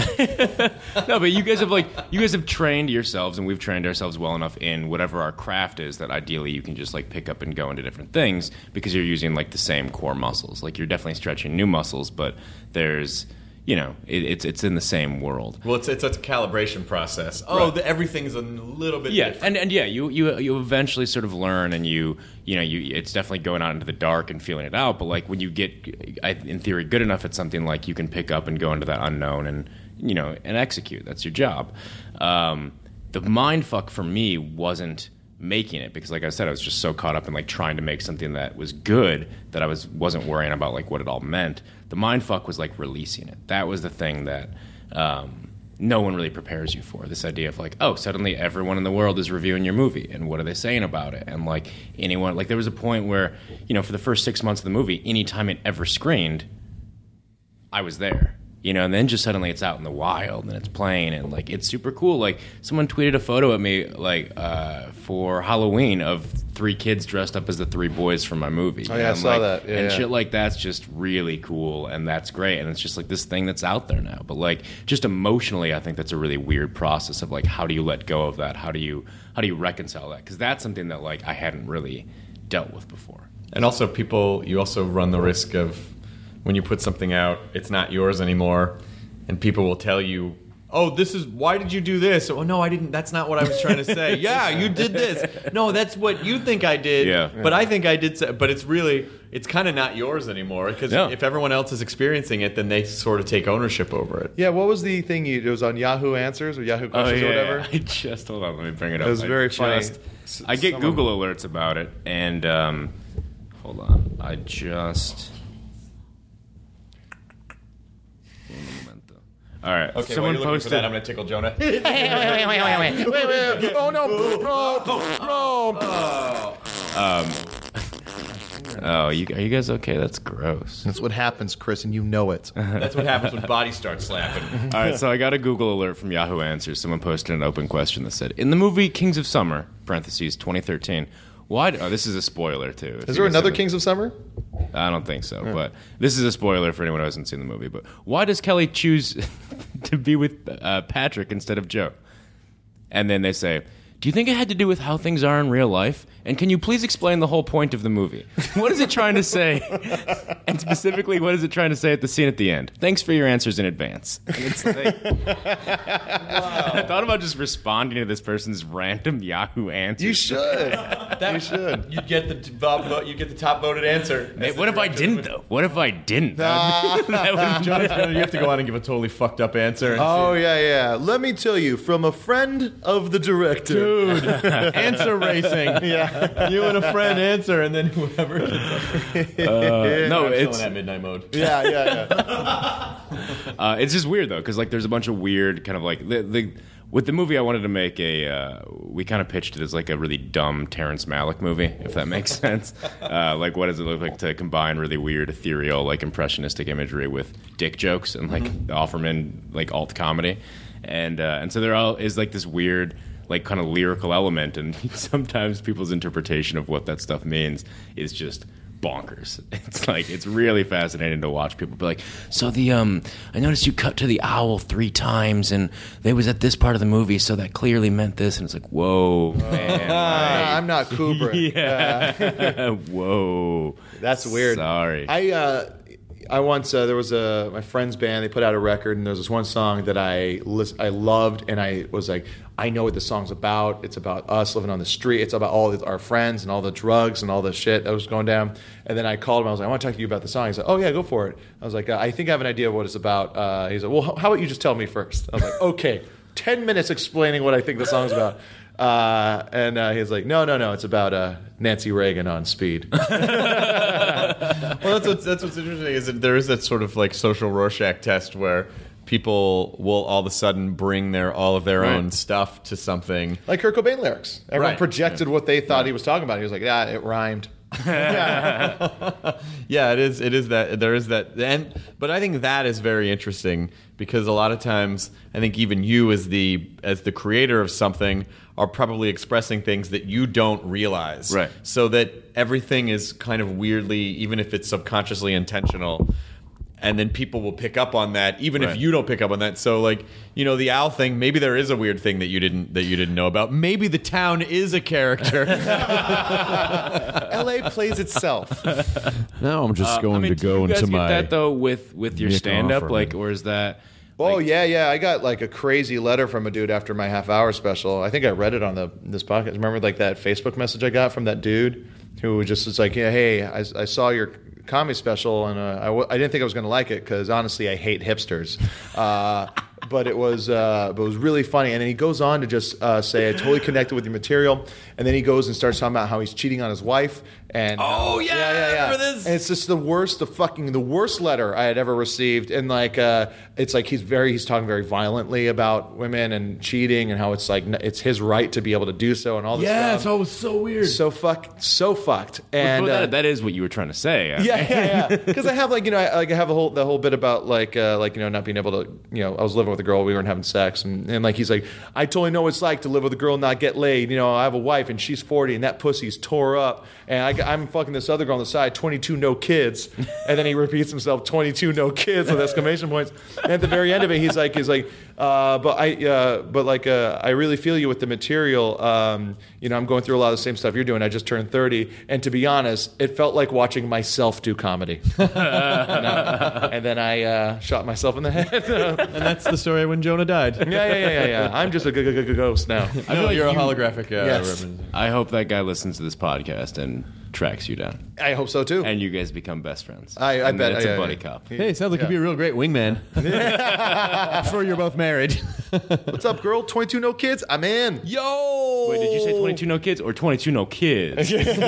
no, but you guys have like you guys have trained yourselves, and we've trained ourselves well enough in whatever our craft is that ideally you can just like pick up and go into different things because you're using like the same core muscles. Like you're definitely stretching new muscles, but there's you know, it, it's it's in the same world. Well, it's it's a calibration process. Oh, Right. the, everything's a little bit Yeah, different. and and yeah, you you you eventually sort of learn, and you you know you it's definitely going out into the dark and feeling it out. But like when you get, I- in theory, good enough at something, like you can pick up and go into that unknown and you know and execute. That's your job. Um, the mind fuck for me wasn't making it because, like I said, I was just so caught up in like trying to make something that was good that I was wasn't worrying about like what it all meant. The mind fuck was like releasing it. That was the thing that um, no one really prepares you for. This idea of like, oh, suddenly everyone in the world is reviewing your movie, and what are they saying about it? And like anyone, like there was a point where you know for the first six months of the movie, anytime it ever screened, I was there. You know, and then just suddenly it's out in the wild and it's playing and like it's super cool. Like someone tweeted a photo of me like uh, for Halloween of three kids dressed up as the three boys from my movie. Oh, yeah, I And, saw like, that. Yeah, and yeah. shit like that's just really cool and that's great. And it's just like this thing that's out there now. But like just emotionally, I think that's a really weird process of like how do you let go of that? How do you how do you reconcile that? Because that's something that like I hadn't really dealt with before. And also, people, you also run the risk of when you put something out, it's not yours anymore, and people will tell you, "Oh, this is why did you do this?" Oh, no, I didn't. That's not what I was trying to say. Yeah, you did this. No, that's what you think I did. Yeah. But I think I did. Say, but it's really, it's kind of not yours anymore because Yeah. if everyone else is experiencing it, then they sort of take ownership over it. Yeah, what was the thing you? It was on Yahoo Answers or Yahoo Oh, Questions yeah, or whatever. I just hold on. Let me bring it up. It was I very just- funny. I get Someone- Google alerts about it, and um, hold on. I just. All right. Okay, Someone while you're looking posted. for that, I'm going to tickle Jonah. Wait, wait, wait, wait, wait, wait, wait, wait. Oh no! No! No! Um, oh, you, are you guys okay? That's gross. That's what happens, Chris, and you know it. That's what happens when bodies start slapping. All right, so I got a Google alert from Yahoo Answers. Someone posted an open question that said, in the movie Kings of Summer, parentheses, twenty thirteen, Why? Oh, this is a spoiler too. Is there another Kings of Summer? I don't think so, yeah. But this is a spoiler for anyone who hasn't seen the movie. But why does Kelly choose to be with uh, Patrick instead of Joe? And then they say, do you think it had to do with how things are in real life? And can you please explain the whole point of the movie? What is it trying to say? And specifically, what is it trying to say at the scene at the end? Thanks for your answers in advance. And it's like, wow. I thought about just responding to this person's random Yahoo answers. You should. That, you should. You get the top vote. You get the top voted answer. Hey, what if I didn't though? What if I didn't? Ah. That would, Jonathan, you have to go on and give a totally fucked up answer. Oh yeah, yeah. Let me tell you from a friend of the director. Dude, answer racing. Yeah. You and a friend answer, and then whoever gets up. Uh, no, I'm it's still in that midnight mode. Yeah, yeah, yeah. uh, it's just weird though, because like there's a bunch of weird kind of like the, the with the movie I wanted to make a. Uh, we kind of pitched it as like a really dumb Terrence Malick movie, if that makes sense. Uh, like, what does it look like to combine really weird, ethereal, like impressionistic imagery with dick jokes and like mm-hmm. Offerman like alt comedy, and uh, and so there all is like this weird, like kind of lyrical element, and sometimes people's interpretation of what that stuff means is just bonkers. It's like it's really fascinating to watch people be like, so the um I noticed you cut to the owl three times and they was at this part of the movie, so that clearly meant this, and it's like, whoa, man, right? I'm not Kubrick. Yeah. Whoa, that's weird. Sorry. I uh I once uh, there was a my friend's band. They put out a record, and there was this one song that I lis- I loved, and I was like, I know what the song's about. It's about us living on the street. It's about all the, our friends and all the drugs and all the shit that was going down. And then I called him. I was like, I want to talk to you about the song. He said, oh yeah, go for it. I was like, I think I have an idea of what it's about. Uh, he said, well, how about you just tell me first? I was like, okay, ten minutes explaining what I think the song's about. Uh, and uh, he was like, no, no, no, it's about uh, Nancy Reagan on speed. Well, that's what's, that's what's interesting is that there is that sort of like social Rorschach test where people will all of a sudden bring their all of their right. own stuff to something. Like Kurt Cobain lyrics. Everyone right. projected yeah. what they thought yeah. he was talking about. He was like, yeah, it rhymed. yeah. yeah, it is. It is that there is that, and but I think that is very interesting because a lot of times I think even you as the as the creator of something are probably expressing things that you don't realize, right? So that everything is kind of weirdly, even if it's subconsciously intentional. And then people will pick up on that, even right. if you don't pick up on that. So, like, you know, the owl thing. Maybe there is a weird thing that you didn't that you didn't know about. Maybe the town is a character. L A plays itself. Now I'm just uh, going I mean, to go do you guys into get my. that though with with your Nick stand up, Offerman. like, or is that? Oh like, yeah, yeah. I got like a crazy letter from a dude after my half hour special. I think I read it on the this podcast. Remember like that Facebook message I got from that dude who just was like, yeah, hey, I, I saw your comedy special, and uh, I, w- I didn't think I was going to like it because honestly, I hate hipsters. Uh, but it was, uh, but it was really funny. And then he goes on to just uh, say, "I totally connected with your material." And then he goes and starts talking about how he's cheating on his wife. And oh yeah, yeah, yeah, yeah. I remember this. And it's just the worst, the fucking, the worst letter I had ever received. And like, uh, it's like he's very, he's talking very violently about women and cheating, and how it's like it's his right to be able to do so, and all this yeah, stuff. it's always so weird, so fucked, so fucked. And well, that, uh, that is what you were trying to say. yeah, yeah, yeah. Because I have like you know, I, like I have a whole the whole bit about like uh, like you know not being able to you know I was living with a girl, we weren't having sex, and, and like he's like I totally know what it's like to live with a girl and not get laid. You know, I have a wife and she's forty and that pussy's tore up, and I, I'm fucking this other girl on the side, twenty-two no kids, and then he repeats himself, twenty-two no kids with exclamation points. And at the very end of it, he's like he's like, uh, but I uh, but like uh, I really feel you with the material. Um, you know, I'm going through a lot of the same stuff you're doing. I just turned thirty, and to be honest, it felt like watching myself do comedy. And then I uh, shot myself in the head. And that's the story when Jonah died. Yeah, yeah, yeah, yeah, yeah. I'm just a g- g- g- ghost now. I know you're a holographic. Uh, Yes. I hope that guy listens to this podcast and tracks you down. I hope so too. And you guys become best friends. I, I and bet then it's yeah, a buddy yeah. cop. Hey, sounds like Yeah. you'd be a real great wingman. Before you're both married. What's up, girl? twenty-two no kids? I'm in. Yo! Wait, did you say twenty-two no kids or twenty-two no kids?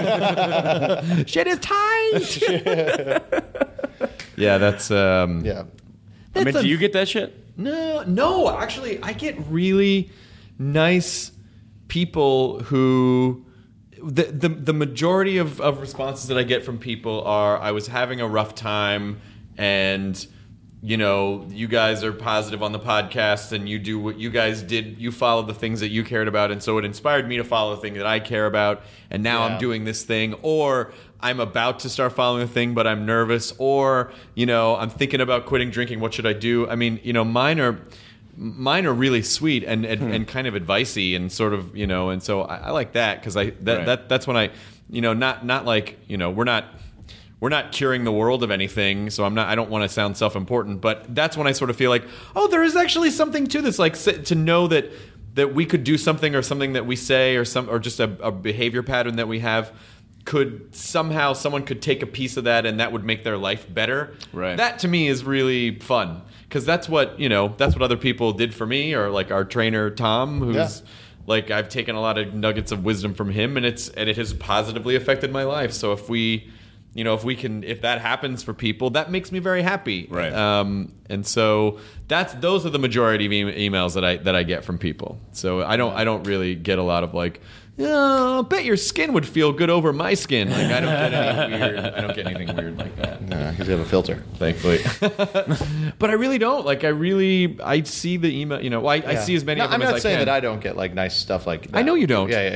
Shit is tight. Yeah, that's. Um, Yeah. I mean, a- do you get that shit? No, no. Actually, I get really nice people who. The, the the majority of, of responses that I get from people are I was having a rough time and you know, you guys are positive on the podcast and you do what you guys did. You followed the things that you cared about. And so it inspired me to follow the thing that I care about. And now Yeah. I'm doing this thing. Or I'm about to start following a thing, but I'm nervous. Or, you know, I'm thinking about quitting drinking. What should I do? I mean, you know, mine are... Mine are really sweet and and, hmm. and kind of advicey and sort of, you know, and so I, I like that because I that, right. that that's when I, you know, not not like, you know, we're not we're not curing the world of anything, so I'm not I don't want to sound self-important, but that's when I sort of feel like, oh, there is actually something to this, like to know that that we could do something or something that we say or some or just a, a behavior pattern that we have could somehow someone could take a piece of that and that would make their life better. Right. That to me is really fun because that's what, you know, that's what other people did for me, or like our trainer Tom, who's Yeah. like I've taken a lot of nuggets of wisdom from him, and it's and it has positively affected my life. So if we, you know, if we can, if that happens for people, that makes me very happy. Right. Um, and so that's those are the majority of e- emails that I that I get from people. So I don't I don't really get a lot of like, oh, I bet your skin would feel good over my skin. Like I don't get any weird. I don't get anything weird like that. Nah, because you have a filter. Thankfully. But I really don't. Like I really, I see the email. You know, well, I, I Yeah. see as many No, of them I'm as not I saying can. that I don't get like nice stuff like that. I know you don't. Yeah,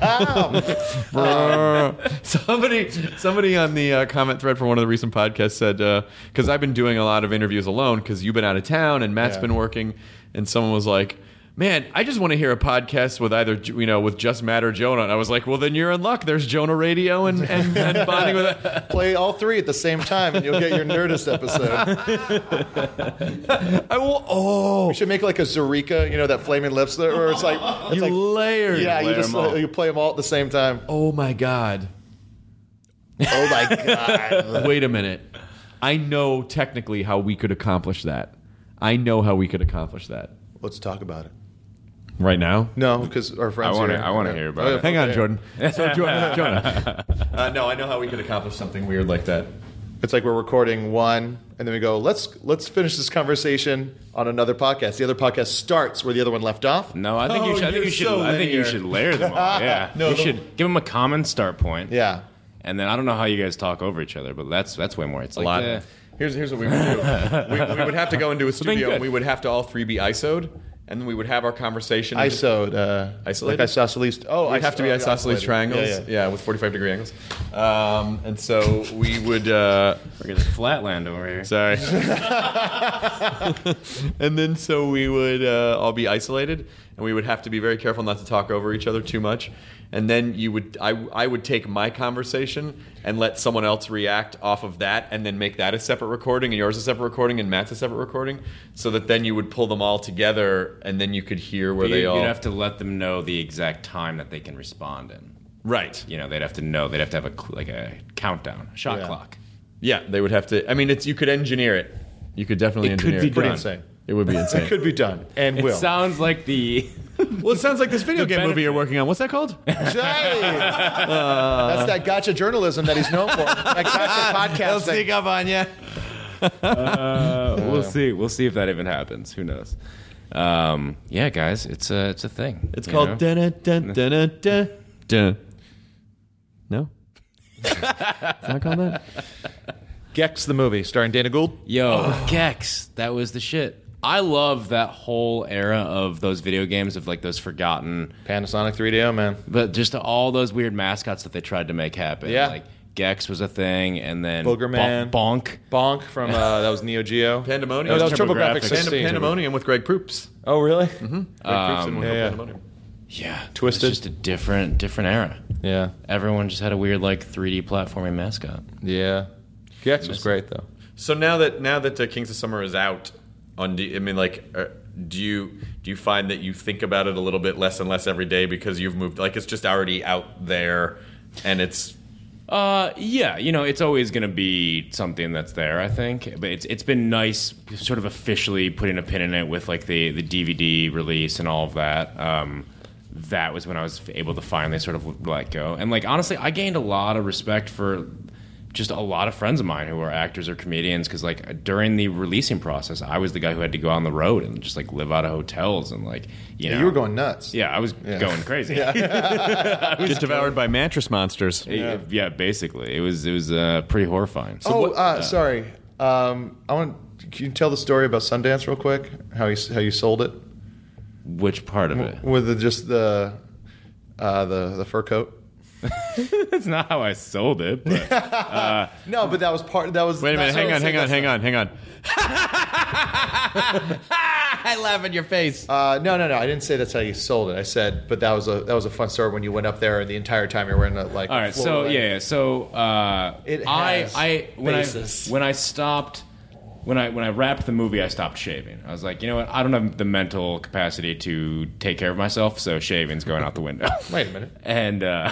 yeah. somebody, somebody on the uh, comment thread for one of the recent podcasts said, because I've been doing a lot of interviews alone because you've been out of town and Matt's Yeah. been working, and someone was like, man, I just want to hear a podcast with either, you know, with just Matt or Jonah. And I was like, well, then you're in luck. There's Jonah Radio and, and, and bonding with it. Play all three at the same time, and you'll get your Nerdist episode. I will. Oh, we should make like a Zurika, you know, that flaming lips, there, where it's like it's you like layered. yeah, you Layer just them all. you play them all at the same time. Oh my God. Oh my God! Wait a minute. I know technically how we could accomplish that. I know how we could accomplish that. Let's talk about it. Right now? No, because our friends. I wanna- here. I wanna hear about Oh, yeah. it. Hang on, Okay. Jordan. So, Jordan. Jonah. Uh, no, I know how we could accomplish something weird like that. It's like we're recording one, and then we go, let's let's finish this conversation on another podcast. The other podcast starts where the other one left off. No, I think Oh, you should. I think you're you should. so I think you linear. should layer them all. Yeah, No, you the- should give them a common start point. Yeah. And then I don't know how you guys talk over each other, but that's that's way more. It's A like lot. uh, Here's here's what we would do. we, we would have to go into a Something studio, good. and we would have to all three be I S O'd, and then we would have our conversation. and just- Isoed. Uh, Isolated? Like isosceles. Oh, We'd have to be oh, isosceles isolated. triangles, Yeah, yeah, yeah. with forty-five degree angles. Um, and so we would. Uh, we're gonna flatland over here. sorry. And then so we would uh, all be isolated, and we would have to be very careful not to talk over each other too much. And then you would, I, I would take my conversation and let someone else react off of that, and then make that a separate recording, and yours a separate recording, and Matt's a separate recording, so that then you would pull them all together, and then you could hear where You, they all. You'd have to let them know the exact time that they can respond in. Right. You know, they'd have to know. They'd have to have a cl- like a countdown, a shot Yeah. clock. Yeah, they would have to. I mean, it's you could engineer it. You could definitely It could engineer be it. Pretty done. insane. It would be insane. It could be done, and It will. sounds like the. Well, it sounds like this video The game movie benefit. you're working on. What's that called? Hey! That's that gotcha journalism that he's known for. That gotcha I'll podcast. sneak thing. up on you. Uh, we'll see. We'll see if that even happens. Who knows? Um, yeah, guys, it's a it's a thing. It's you called know? dun dun dun dun dun. dun. No, it's not called that. Gex the movie, starring Dana Gould. Yo, Gex, that was the shit. I love that whole era of those video games of like those forgotten, Panasonic three D O, man. but just all those weird mascots that they tried to make happen. Yeah. Like Gex was a thing, and then Booger Man. Bon- Bonk. Bonk from uh, that was Neo Geo. Pandemonium. No, that was TurboGrafx TurboGrafx Pand- sixteen. Pandemonium with Greg Proops. Oh, really? Mm-hmm. Greg Proops in one yeah, called yeah. Pandemonium. Yeah, Twisted. It's just a different different era. Yeah, Everyone just had a weird like three D platforming mascot. yeah. Gex was great though. So now that now that uh, Kings of Summer is out, on D- I mean, like, uh, do you do you find that you think about it a little bit less and less every day because you've moved? Like, it's just already out there, and it's. Uh, yeah, you know, it's always going to be something that's there, I think. But it's it's been nice, sort of officially putting a pin in it with like the the D V D release and all of that. Um, that was when I was able to finally sort of let go. And like honestly, I gained a lot of respect for just a lot of friends of mine who are actors or comedians because like during the releasing process, I was the guy who had to go on the road and just like live out of hotels and like you Yeah, know you were going nuts. Yeah, I was Yeah. going crazy. Get devoured by mattress monsters. Yeah. yeah, basically, it was it was uh, pretty horrifying. So oh, what- uh, sorry. Um, I want. Can you tell the story about Sundance real quick? How you how you sold it? Which part of it? With the, just the uh, the the fur coat. That's not how I sold it. But, uh, no, but that was part. That was. Wait a minute. Hang on. Hang on. Hang on. Hang on. I laugh in your face. Uh, no, no, no. I didn't say that's how you sold it. I said, but that was a that was a fun story when you went up there and the entire time you were in a, like. All right. So length. yeah. yeah. So uh, it I has I when basis. I when I stopped. When I when I wrapped the movie, I stopped shaving. I was like, you know what? I don't have the mental capacity to take care of myself, so shaving's going out the window. Wait a minute. And uh,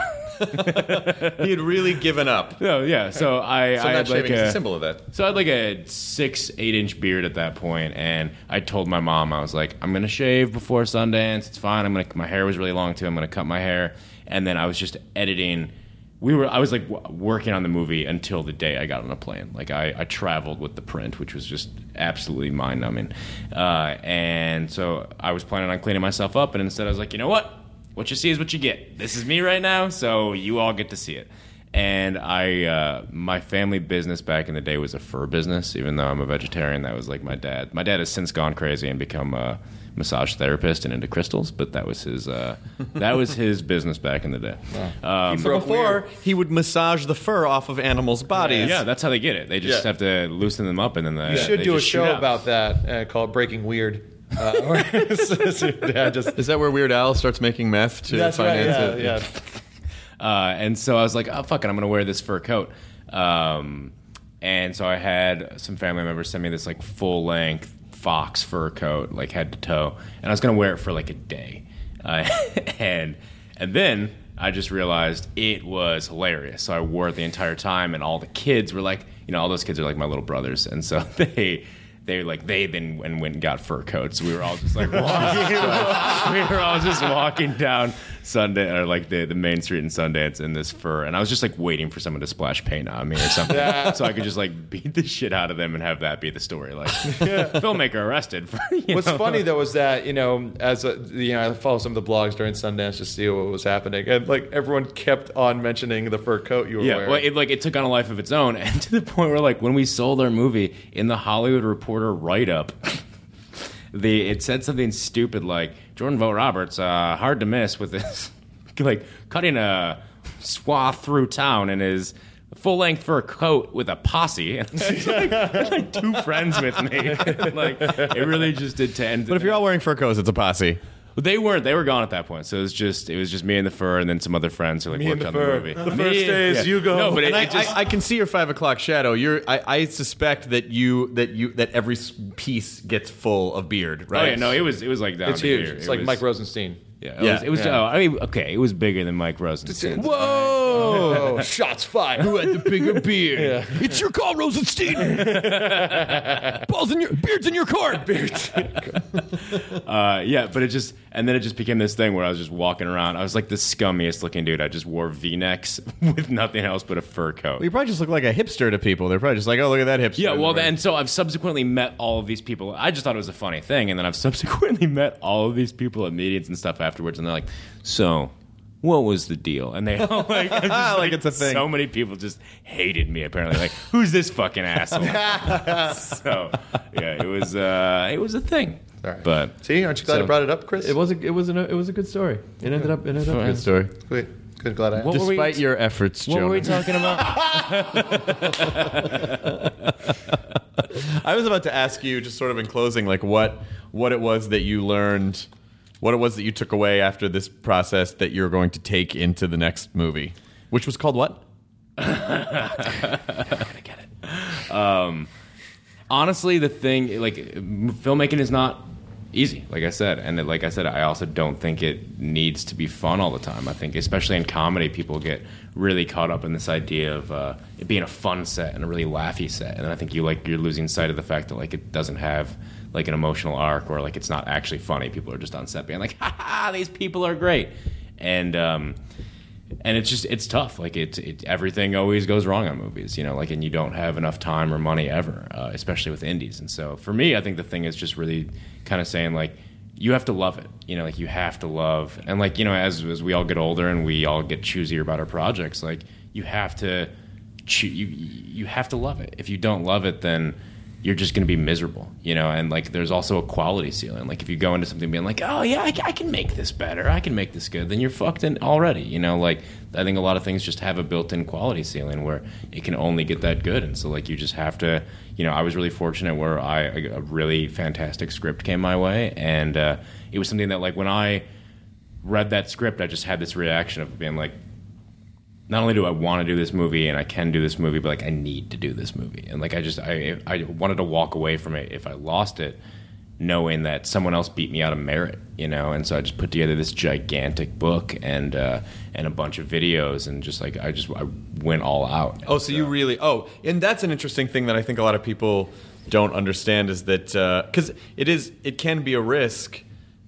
he had really given up. No, yeah. So I, so I not had like shaving is a a symbol of that. So I had like a six, eight inch beard at that point, and I told my mom, I was like, I'm gonna shave before Sundance. It's fine. I'm gonna. My hair was really long too. I'm gonna cut my hair, and then I was just editing. We were. I was like w- working on the movie until the day I got on a plane. Like I, I traveled with the print, which was just absolutely mind numbing. Uh, and so I was planning on cleaning myself up, and instead I was like, you know what? What you see is what you get. This is me right now, so you all get to see it. And I, uh, my family business back in the day was a fur business. Even though I'm a vegetarian, that was like my dad. My dad has since gone crazy and become a massage therapist and into crystals, but that was his uh, that was his business back in the day. Wow. Um, So before, he would massage the fur off of animals' bodies. yeah, that's how they get it. They just Yeah. have to loosen them up, and then the, You should they do a just shoot show out. about that uh, called Breaking Weird. Uh, where it's- yeah, just, Is that where Weird Al starts making meth to that's right. finance Yeah, it? yeah. Uh, and so I was like, oh, fuck it, I'm going to wear this fur coat. Um, and so I had some family members send me this like full-length fox fur coat, like head to toe. And I was going to wear it for like a day. Uh, and and then I just realized it was hilarious. So I wore it the entire time, and all the kids were like, you know, all those kids are like my little brothers. And so they... They like they then and went and got fur coats. We were all just like walking. we were all just walking down Sunday or like the, the main street in Sundance in this fur, and I was just like waiting for someone to splash paint on me or something, so I could just like beat the shit out of them and have that be the story. Like filmmaker arrested. For, you What's know? funny though is that you know as a, you know I follow some of the blogs during Sundance to see what was happening, and like everyone kept on mentioning the fur coat you were Yeah, wearing. well, it like it took on a life of its own, and to the point where like when we sold our movie in the Hollywood Reporter write-up, the it said something stupid like Jordan Vogt Roberts uh, hard to miss with this like cutting a swath through town in his full-length fur coat with a posse, and I had, like, I had, like two friends with me. Like it really just did tend. But if you're all wearing fur coats, it's a posse. They weren't. They were gone at that point. So it was just it was just me and the fur, and then some other friends who like Me and worked the on fur. the movie. The Me- fur stays, yeah. you go. No, but it, And I, it just I, I can see your five o'clock shadow. You're, I, I suspect that you that you that every s- piece gets full of beard, right? Oh yeah, no, it was it was like down it's to huge. here. It's It like was- Mike Rosenstein. Yeah, it Yeah. was. It was Yeah. oh, I mean, okay, it was bigger than Mike Rosenstein. Whoa! Oh, shots fired. Who had the bigger beard? Yeah. It's your call, Rosenstein. Balls in your beards in your car. Beards. Uh, yeah, but it just and then it just became this thing where I was just walking around. I was like the scummiest looking dude. I just wore V-necks with nothing else but a fur coat. Well, you probably just look like a hipster to people. They're probably just like, oh, look at that hipster. Yeah, well, and so I've subsequently met all of these people. I just thought it was a funny thing, and then I've subsequently met all of these people at meetings and stuff afterwards, and they're like, "So, what was the deal?" And they all like, just, like, Like it's a thing. So many people just hated me. Apparently, like, who's this fucking asshole? So, yeah, it was uh, it was a thing. All right. But See, aren't you glad so- I brought it up, Chris? it was a it was a it was a good story. It ended up it ended up a good story. Good, good, glad I. What were we- Despite your efforts, What Jonah. were we talking about? I was about to ask you, just sort of in closing, like what what it was that you learned, what it was that you took away after this process that you're going to take into the next movie, which was called what? Um, honestly, the thing, like, filmmaking is not easy, like I said. And like I said, I also don't think it needs to be fun all the time. I think, especially in comedy, people get really caught up in this idea of uh, it being a fun set and a really laughy set. And I think you like you're losing sight of the fact that like it doesn't have like an emotional arc, or like it's not actually funny. People are just on set being like, ha ha, these people are great. And um, and it's just it's tough. Like it, it everything always goes wrong on movies, you know. Like, and you don't have enough time or money ever, uh, especially with indies. And so for me, I think the thing is just really kind of saying like, you have to love it, you know. Like you have to love, and like, you know, as as we all get older and we all get choosier about our projects, like you have to cho- you you have to love it. If you don't love it, then you're just going to be miserable, you know. And like, there's also a quality ceiling. Like, if you go into something being like, oh yeah, I, I can make this better, I can make this good, then you're fucked in already, you know. Like, I think a lot of things just have a built-in quality ceiling where it can only get that good, and so like you just have to, you know. I was really fortunate where I a really fantastic script came my way, and uh, it was something that like when I read that script, I just had this reaction of being like, not only do I want to do this movie and I can do this movie, but like I need to do this movie. And like I just I I wanted to walk away from it if I lost it, knowing that someone else beat me out of merit, you know. And so I just put together this gigantic book and uh, and a bunch of videos, and just like I just I went all out. Oh, so, so you really oh, and that's an interesting thing that I think a lot of people don't understand is that because uh, it is it can be a risk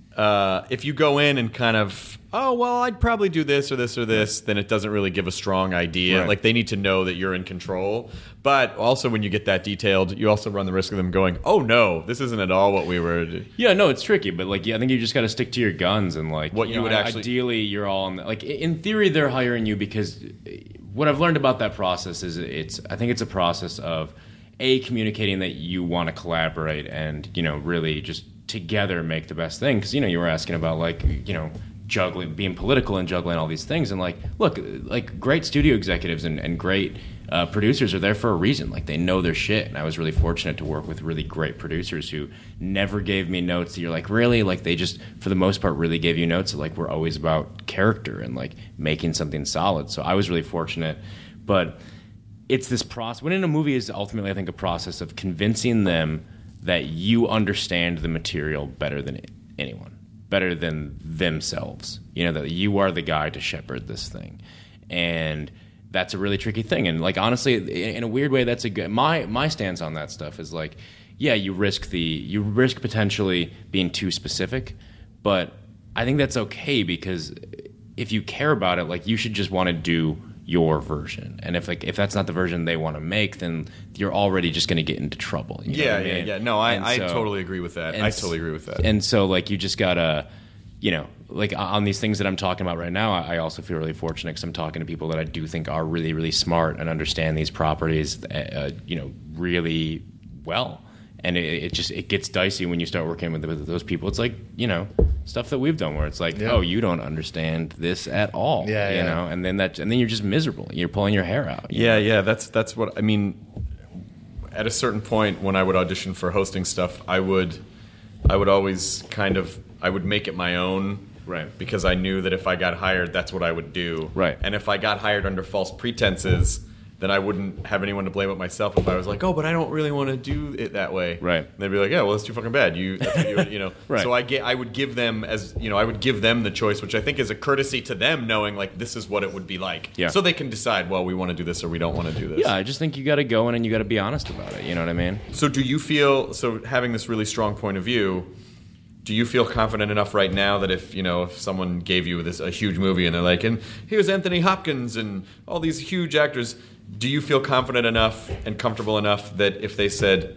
uh, if you go in and kind of. Oh, well, I'd probably do this or this or this, then it doesn't really give a strong idea. Right. Like, they need to know that you're in control. But also, when you get that detailed, you also run the risk of them going, oh, no, this isn't at all what we were... Yeah, no, it's tricky. But, like, yeah, I think you just got to stick to your guns. And, like, what you, you know, would actually... Ideally, you're all... In the, like, in theory, they're hiring you because... What I've learned about that process is it's... I think it's a process of, A, communicating that you want to collaborate and, you know, really just together make the best thing. Because, you know, you were asking about, like, you know... juggling, being political and juggling all these things. And like, look, like great studio executives and, and great uh, producers are there for a reason. Like, they know their shit. And I was really fortunate to work with really great producers who never gave me notes that you're like, really? Like, they just, for the most part, really gave you notes that like were always about character and like making something solid. So I was really fortunate. But it's this process. Winning a movie is ultimately, I think, a process of convincing them that you understand the material better than anyone. Better than themselves, you know, that you are the guy to shepherd this thing, and that's a really tricky thing. And like, honestly, in a weird way, that's a good. My my stance on that stuff is like, yeah, you risk the you risk potentially being too specific, but I think that's okay because if you care about it, like you should just want to do your version, and if like if that's not the version they want to make, then you're already just going to get into trouble. You know yeah, what I mean? yeah, yeah. No, I, so, I totally agree with that. I totally agree with that. And so like you just gotta, you know, like on these things that I'm talking about right now, I also feel really fortunate because I'm talking to people that I do think are really, really smart and understand these properties, uh, you know, really well. And it, it just it gets dicey when you start working with, with those people. It's like, you know, stuff that we've done where it's like, yeah. oh, you don't understand this at all. Yeah, you yeah. know, and then that and then you're just miserable. You're pulling your hair out. Yeah, know? yeah. That's that's what I mean. At a certain point, when I would audition for hosting stuff, I would, I would always kind of I would make it my own. Right. Because I knew that if I got hired, that's what I would do. Right. And if I got hired under false pretenses, then I wouldn't have anyone to blame but myself if I was like, oh, but I don't really want to do it that way. Right. And they'd be like, yeah, well, that's too fucking bad. You, that's what you, you know. Right. So I get, I would give them as, you know, I would give them the choice, which I think is a courtesy to them, knowing like this is what it would be like. Yeah. So they can decide, well, we want to do this or we don't want to do this. Yeah, I just think you got to go in and you got to be honest about it. You know what I mean? So do you feel, so having this really strong point of view, do you feel confident enough right now that if, you know, if someone gave you this a huge movie and they're like, and here's Anthony Hopkins and all these huge actors, do you feel confident enough and comfortable enough that if they said,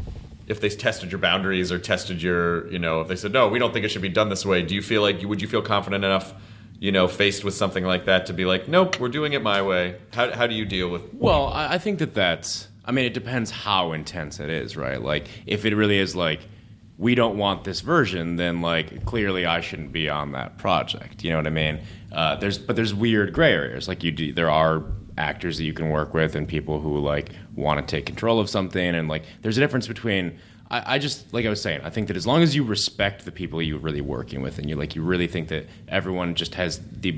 if they tested your boundaries or tested your, you know, if they said, no, we don't think it should be done this way, do you feel like, would you feel confident enough, you know, faced with something like that to be like, nope, we're doing it my way? How, how do you deal with? Well, I think that that's, I mean, it depends how intense it is, right? Like, if it really is like, we don't want this version, then like clearly I shouldn't be on that project. You know what I mean? Uh, there's but there's weird gray areas. Like you do, there are actors that you can work with and people who like want to take control of something, and like there's a difference between. I, I just like I was saying. I think that as long as you respect the people you're really working with, and you like you really think that everyone just has the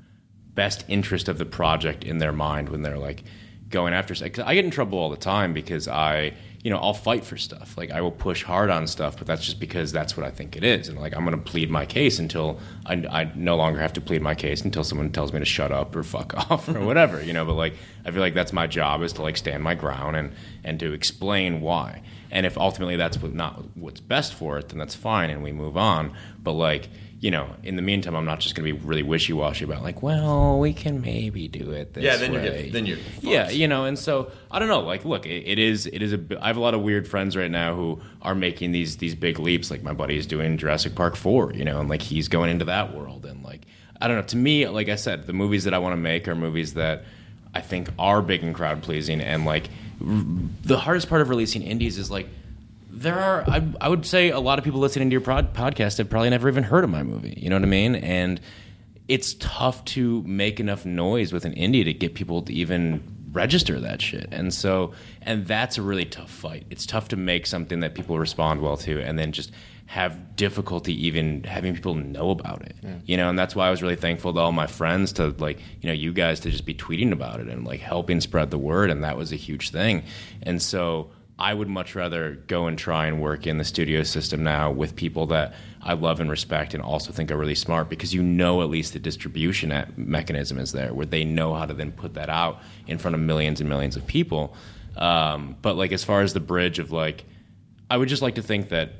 best interest of the project in their mind when they're like going after. Cause I get in trouble all the time because I. You know, I'll fight for stuff. Like, I will push hard on stuff, but that's just because that's what I think it is. And, like, I'm going to plead my case until I, I no longer have to plead my case until someone tells me to shut up or fuck off or whatever, you know. But, like, I feel like that's my job is to, like, stand my ground and, and to explain why. And if ultimately that's what, not what's best for it, then that's fine and we move on. But, like, you know, in the meantime, I'm not just going to be really wishy-washy about, like, well, we can maybe do it this way. Yeah, then way. you get, then you're fucked. Yeah, you know, and so, I don't know, like, look, it, it is, it is a, I have a lot of weird friends right now who are making these these big leaps. Like, my buddy is doing Jurassic Park four, you know, and, like, he's going into that world. And, like, I don't know, to me, like I said, the movies that I want to make are movies that I think are big and crowd pleasing. And like r- the hardest part of releasing indies is like there are I, I would say a lot of people listening to your pod- podcast have probably never even heard of my movie. You know what I mean? And it's tough to make enough noise with an indie to get people to even register that shit. And so, and that's a really tough fight. It's tough to make something that people respond well to and then just have difficulty even having people know about it. Yeah. You know, and that's why I was really thankful to all my friends to like, you know, you guys to just be tweeting about it and like helping spread the word. And that was a huge thing. And so I would much rather go and try and work in the studio system now with people that I love and respect and also think are really smart, because you know at least the distribution at mechanism is there where they know how to then put that out in front of millions and millions of people. Um, but like as far as the bridge of like, I would just like to think that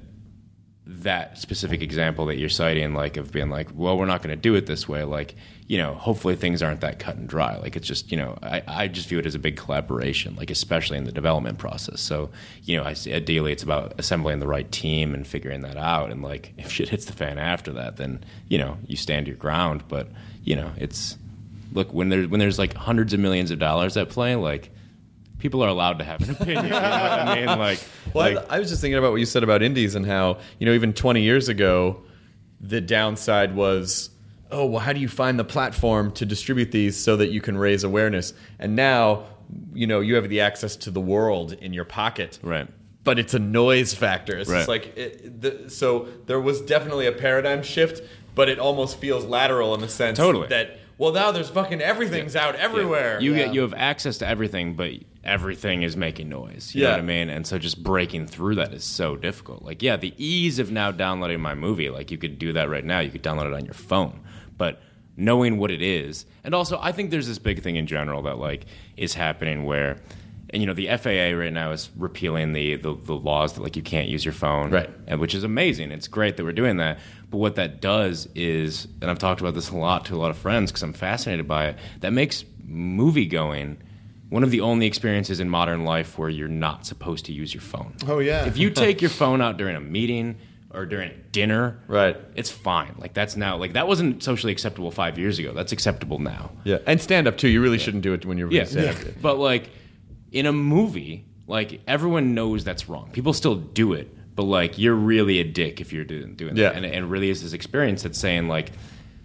that specific example that you're citing, like of being like, well, we're not going to do it this way. Like, you know, hopefully things aren't that cut and dry. Like it's just, you know, I, I just view it as a big collaboration, like especially in the development process. So, you know, I, ideally it's about assembling the right team and figuring that out. And like, if shit hits the fan after that, then, you know, you stand your ground. But, you know, it's, look, when there's, when there's like hundreds of millions of dollars at play, like, people are allowed to have an opinion. You know what I mean? Like, well, like, I, I was just thinking about what you said about indies and how, you know, even twenty years ago, the downside was, oh, well, how do you find the platform to distribute these so that you can raise awareness? And now, you know, you have the access to the world in your pocket. Right. But it's a noise factor. It's right. just like, it, the, so there was definitely a paradigm shift, but it almost feels lateral in the sense totally. that, well, now there's fucking everything's yeah. out everywhere. Yeah. You yeah. get you have access to everything, but everything is making noise. You yeah. know what I mean? And so just breaking through that is so difficult. Like, yeah, the ease of now downloading my movie, like you could do that right now. You could download it on your phone. But knowing what it is, and also I think there's this big thing in general that like is happening where, and you know, the F A A right now is repealing the, the, the laws that like you can't use your phone, right? And which is amazing. It's great that we're doing that. But what that does is, and I've talked about this a lot to a lot of friends because I'm fascinated by it, that makes movie going one of the only experiences in modern life where you're not supposed to use your phone. Oh yeah. If you take your phone out during a meeting or during dinner, right, it's fine. Like that's now, like that wasn't socially acceptable five years ago. That's acceptable now. Yeah, and stand up too. You really yeah. shouldn't do it when you're really yeah. stand yeah. up. But like in a movie, like everyone knows that's wrong. People still do it, but like you're really a dick if you're doing doing yeah. that. And and really is this experience that's saying like,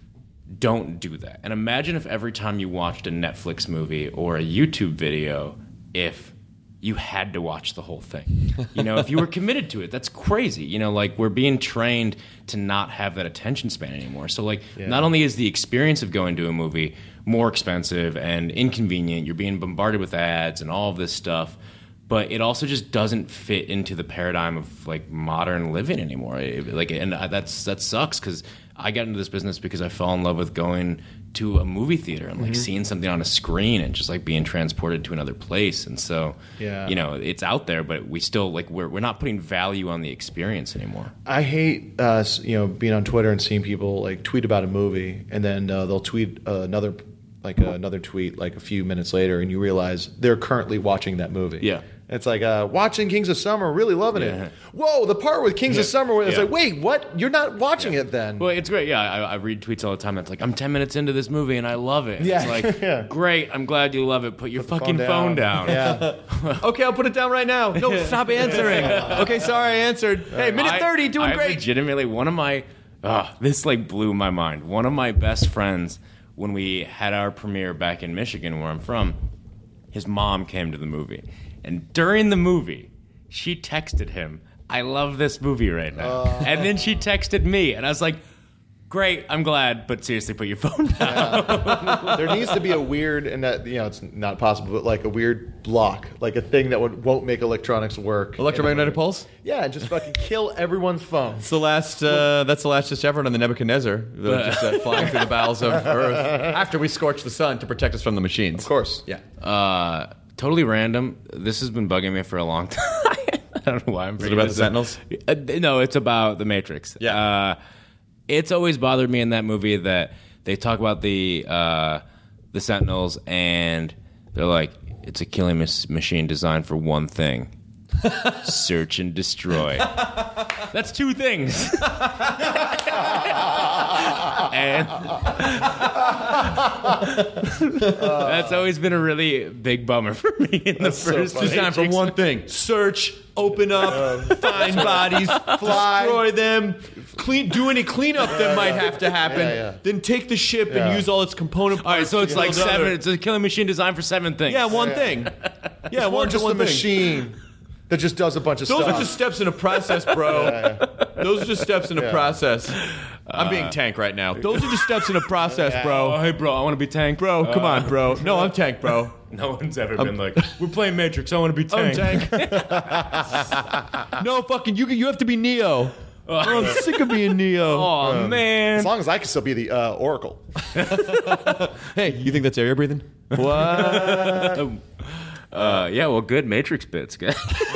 don't do that. And imagine if every time you watched a Netflix movie or a YouTube video, if you had to watch the whole thing. You know, if you were committed to it, that's crazy. You know, like we're being trained to not have that attention span anymore. So like yeah. not only is the experience of going to a movie more expensive and inconvenient, you're being bombarded with ads and all of this stuff, but it also just doesn't fit into the paradigm of like modern living anymore. It, like, and that's that sucks because I got into this business because I fell in love with going to a movie theater and like mm-hmm. seeing something on a screen and just like being transported to another place. And so, yeah. you know, it's out there, but we still like we're we're not putting value on the experience anymore. I hate uh, you know being on Twitter and seeing people like tweet about a movie and then uh, they'll tweet uh, another like uh, another tweet like a few minutes later and you realize they're currently watching that movie. Yeah. It's like uh, watching Kings of Summer, really loving yeah. it. Whoa, the part with Kings yeah. of Summer where it's yeah. like, wait, what? You're not watching yeah. it then? Well, it's great. Yeah, I, I read tweets all the time that's like, I'm ten minutes into this movie and I love it. Yeah. It's like, yeah. great, I'm glad you love it. Put your Put fucking phone down. Phone down. Yeah. Okay, I'll put it down right now. No, stop answering. Okay, sorry, I answered. Hey, minute I, thirty, doing I great. Legitimately, one of my, oh, this like blew my mind. One of my best friends, when we had our premiere back in Michigan, where I'm from, his mom came to the movie. And during the movie, she texted him, I love this movie right now. Uh, and then she texted me, and I was like, great, I'm glad, but seriously, put your phone down. Yeah. There needs to be a weird, and that, you know, it's not possible, but like a weird block, like a thing that would, won't make electronics work. Electromagnetic pulse? Yeah, just fucking kill everyone's phone. It's the last, uh, that's the last effort on the Nebuchadnezzar, just uh, flying through the bowels of Earth after we scorch the sun to protect us from the machines. Of course. Yeah. Uh, totally random. This has been bugging me for a long time. I don't know why I'm bringing Is it about the Sentinels? Uh, no, it's about the Matrix. Yeah. Uh, it's always bothered me in that movie that they talk about the uh, the Sentinels and they're like, it's a killing machine designed for one thing. Search and destroy. That's two things. And that's always been a really big bummer for me in the first so designed for one thing: search, open up, find bodies, Fly. destroy them, clean, do any cleanup that might have to happen, Yeah, yeah. then take the ship Yeah. and use all its component parts. All right, so it's to like build seven. other- It's a killing machine designed for seven things. Yeah, one thing. Yeah, Or one just one a thing. machine that just does a bunch of Those stuff. are just steps in a process, bro. Those are just steps in a Yeah. process. I'm being Tank right now. Those are just steps in a process, bro. Oh, hey, bro, I want to be Tank. Bro, come Uh, on, bro. No, I'm Tank, bro. No one's ever been like, we're playing Matrix. I want to be I'm Tank. Tank. No, fucking, you you have to be Neo. Oh, I'm sick of being Neo. Oh, man. As long as I can still be the uh, Oracle. Hey, you think that's air breathing? What? Uh, yeah, well, good Matrix bits, guys.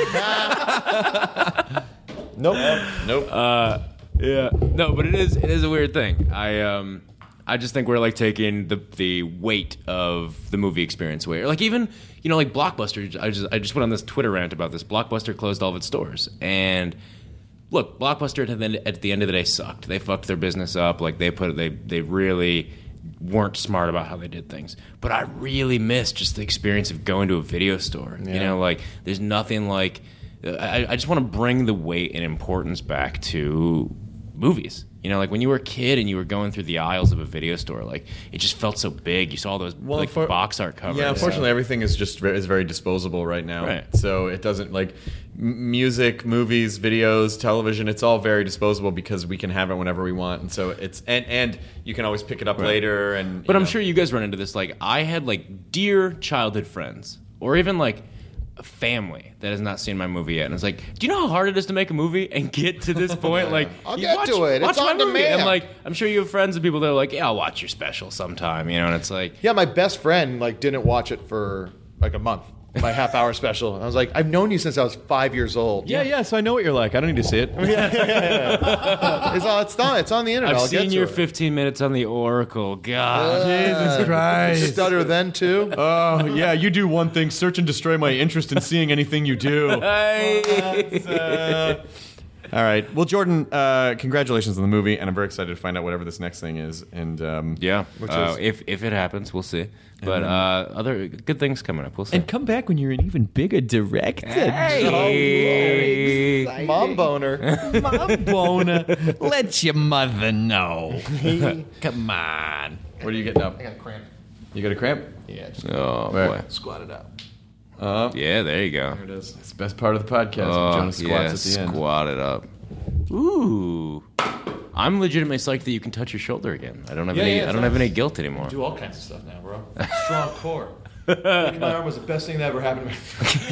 Nope. Nope. Uh, yeah, no, but it is it is a weird thing. I um I just think we're like taking the the weight of the movie experience away. Or like even you know like Blockbuster. I just I just went on this Twitter rant about this. Blockbuster closed all of its stores, and look, Blockbuster at the end, at the end of the day sucked. They fucked their business up. Like they put they they really weren't smart about how they did things. But I really miss just the experience of going to a video store. You know, like there's nothing like. I, I just want to bring the weight and importance back to movies. You know, like when you were a kid and you were going through the aisles of a video store, like it just felt so big. You saw all those Well, like for- box art covers. Yeah, unfortunately, everything is just ve- is very disposable right now. Right. So it doesn't like m- music, movies, videos, television. It's all very disposable because we can have it whenever we want, and so it's and and you can always pick it up Right. later. And But you I'm know. sure you guys run into this. Like I had like dear childhood friends, or even like a family that has not seen my movie yet, and it's like, do you know how hard it is to make a movie and get to this point? Like, I'll you get watch, to it. Watch It's my on movie. demand. And like, I'm sure you have friends and people that are like, yeah, I'll watch your special sometime. You know, and it's like, Yeah, my best friend like didn't watch it for like a month. My half hour special. And I was like, I've known you since I was five years old. Yeah, yeah. So I know what you're like. I don't need to see it. It's on, it's on, it's on the internet. I've I'll get seen to your it. fifteen minutes on the Oracle. God, Jesus Christ. Stutter then too. Oh yeah, you do one thing: search and destroy my interest in seeing anything you do. That's, uh, all right. Well, Jordan, uh, congratulations on the movie, and I'm very excited to find out whatever this next thing is. And um, yeah. Which Uh, is- if if it happens, we'll see. But uh, other good things coming up. We'll see. and come back when you're an even bigger director. Hey. Mom boner. Mom boner. Let your mother know. Come on. What are you getting up? I got a cramp. You got a cramp? Yeah, just Oh Where? boy. squat it out. Uh, Yeah, there you go. There it is. It's the best part of the podcast. Oh, when Jonas squats yeah, at the end. squat it up. Ooh. I'm legitimately psyched that you can touch your shoulder again. I don't have Yeah, any. yeah, I it's don't have nice. any guilt anymore. Do all kinds of stuff now, bro. Strong core. Breaking my arm was the best thing that ever happened to me.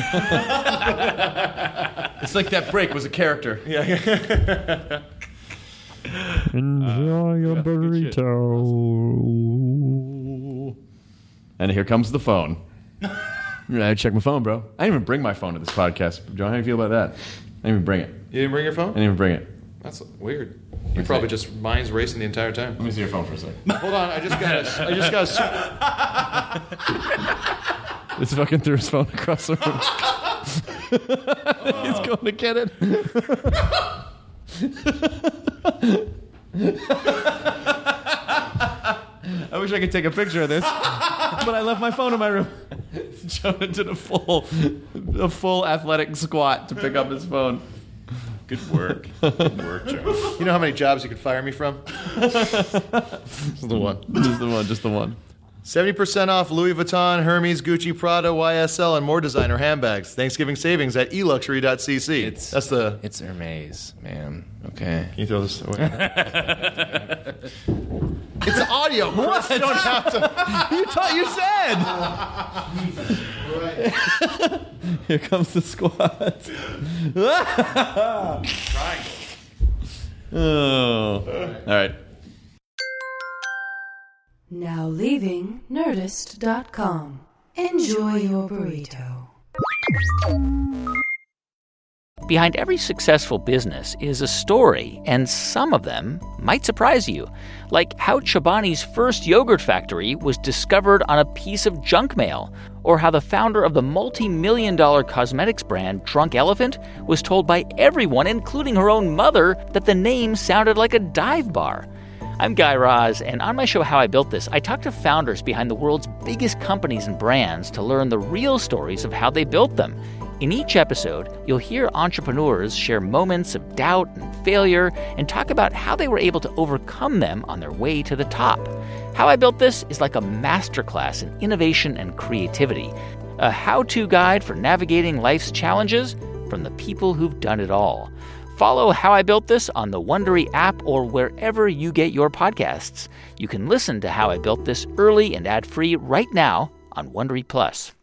It's like that break was a character. Enjoy your burrito. And here comes the phone. I check my phone, bro. I didn't even bring my phone to this podcast. John, how do you feel about that? I didn't even bring it. You didn't bring your I phone? didn't even bring it. That's weird. You probably just mind's racing the entire time. Let me see your phone for a second. Hold on, I just got a, I just got a, This fucking threw his phone across the room. He's going to get it. I wish I could take a picture of this, but I left my phone in my room. Jonah did a full, a full athletic squat to pick up his phone. Good work. Good work, Joe. You know how many jobs you could fire me from? Just the one. Just the one. Just the one. seventy percent off Louis Vuitton, Hermes, Gucci, Prada, Y S L, and more designer handbags. Thanksgiving savings at e luxury dot c c. It's- That's the... It's Hermes, man. Okay. Can you throw this away? It's audio, Chris. You don't have to... You thought you said. Here comes the squat. Oh. All right. Now leaving Nerdist dot com. Enjoy your burrito. Behind every successful business is a story, and some of them might surprise you. Like how Chobani's first yogurt factory was discovered on a piece of junk mail, or how the founder of the multi-million dollar cosmetics brand Drunk Elephant was told by everyone, including her own mother, that the name sounded like a dive bar. I'm Guy Raz, and on my show How I Built This, I talk to founders behind the world's biggest companies and brands to learn the real stories of how they built them. In each episode, you'll hear entrepreneurs share moments of doubt and failure and talk about how they were able to overcome them on their way to the top. How I Built This is like a masterclass in innovation and creativity, a how-to guide for navigating life's challenges from the people who've done it all. Follow How I Built This on the Wondery app or wherever you get your podcasts. You can listen to How I Built This early and ad-free right now on Wondery Plus.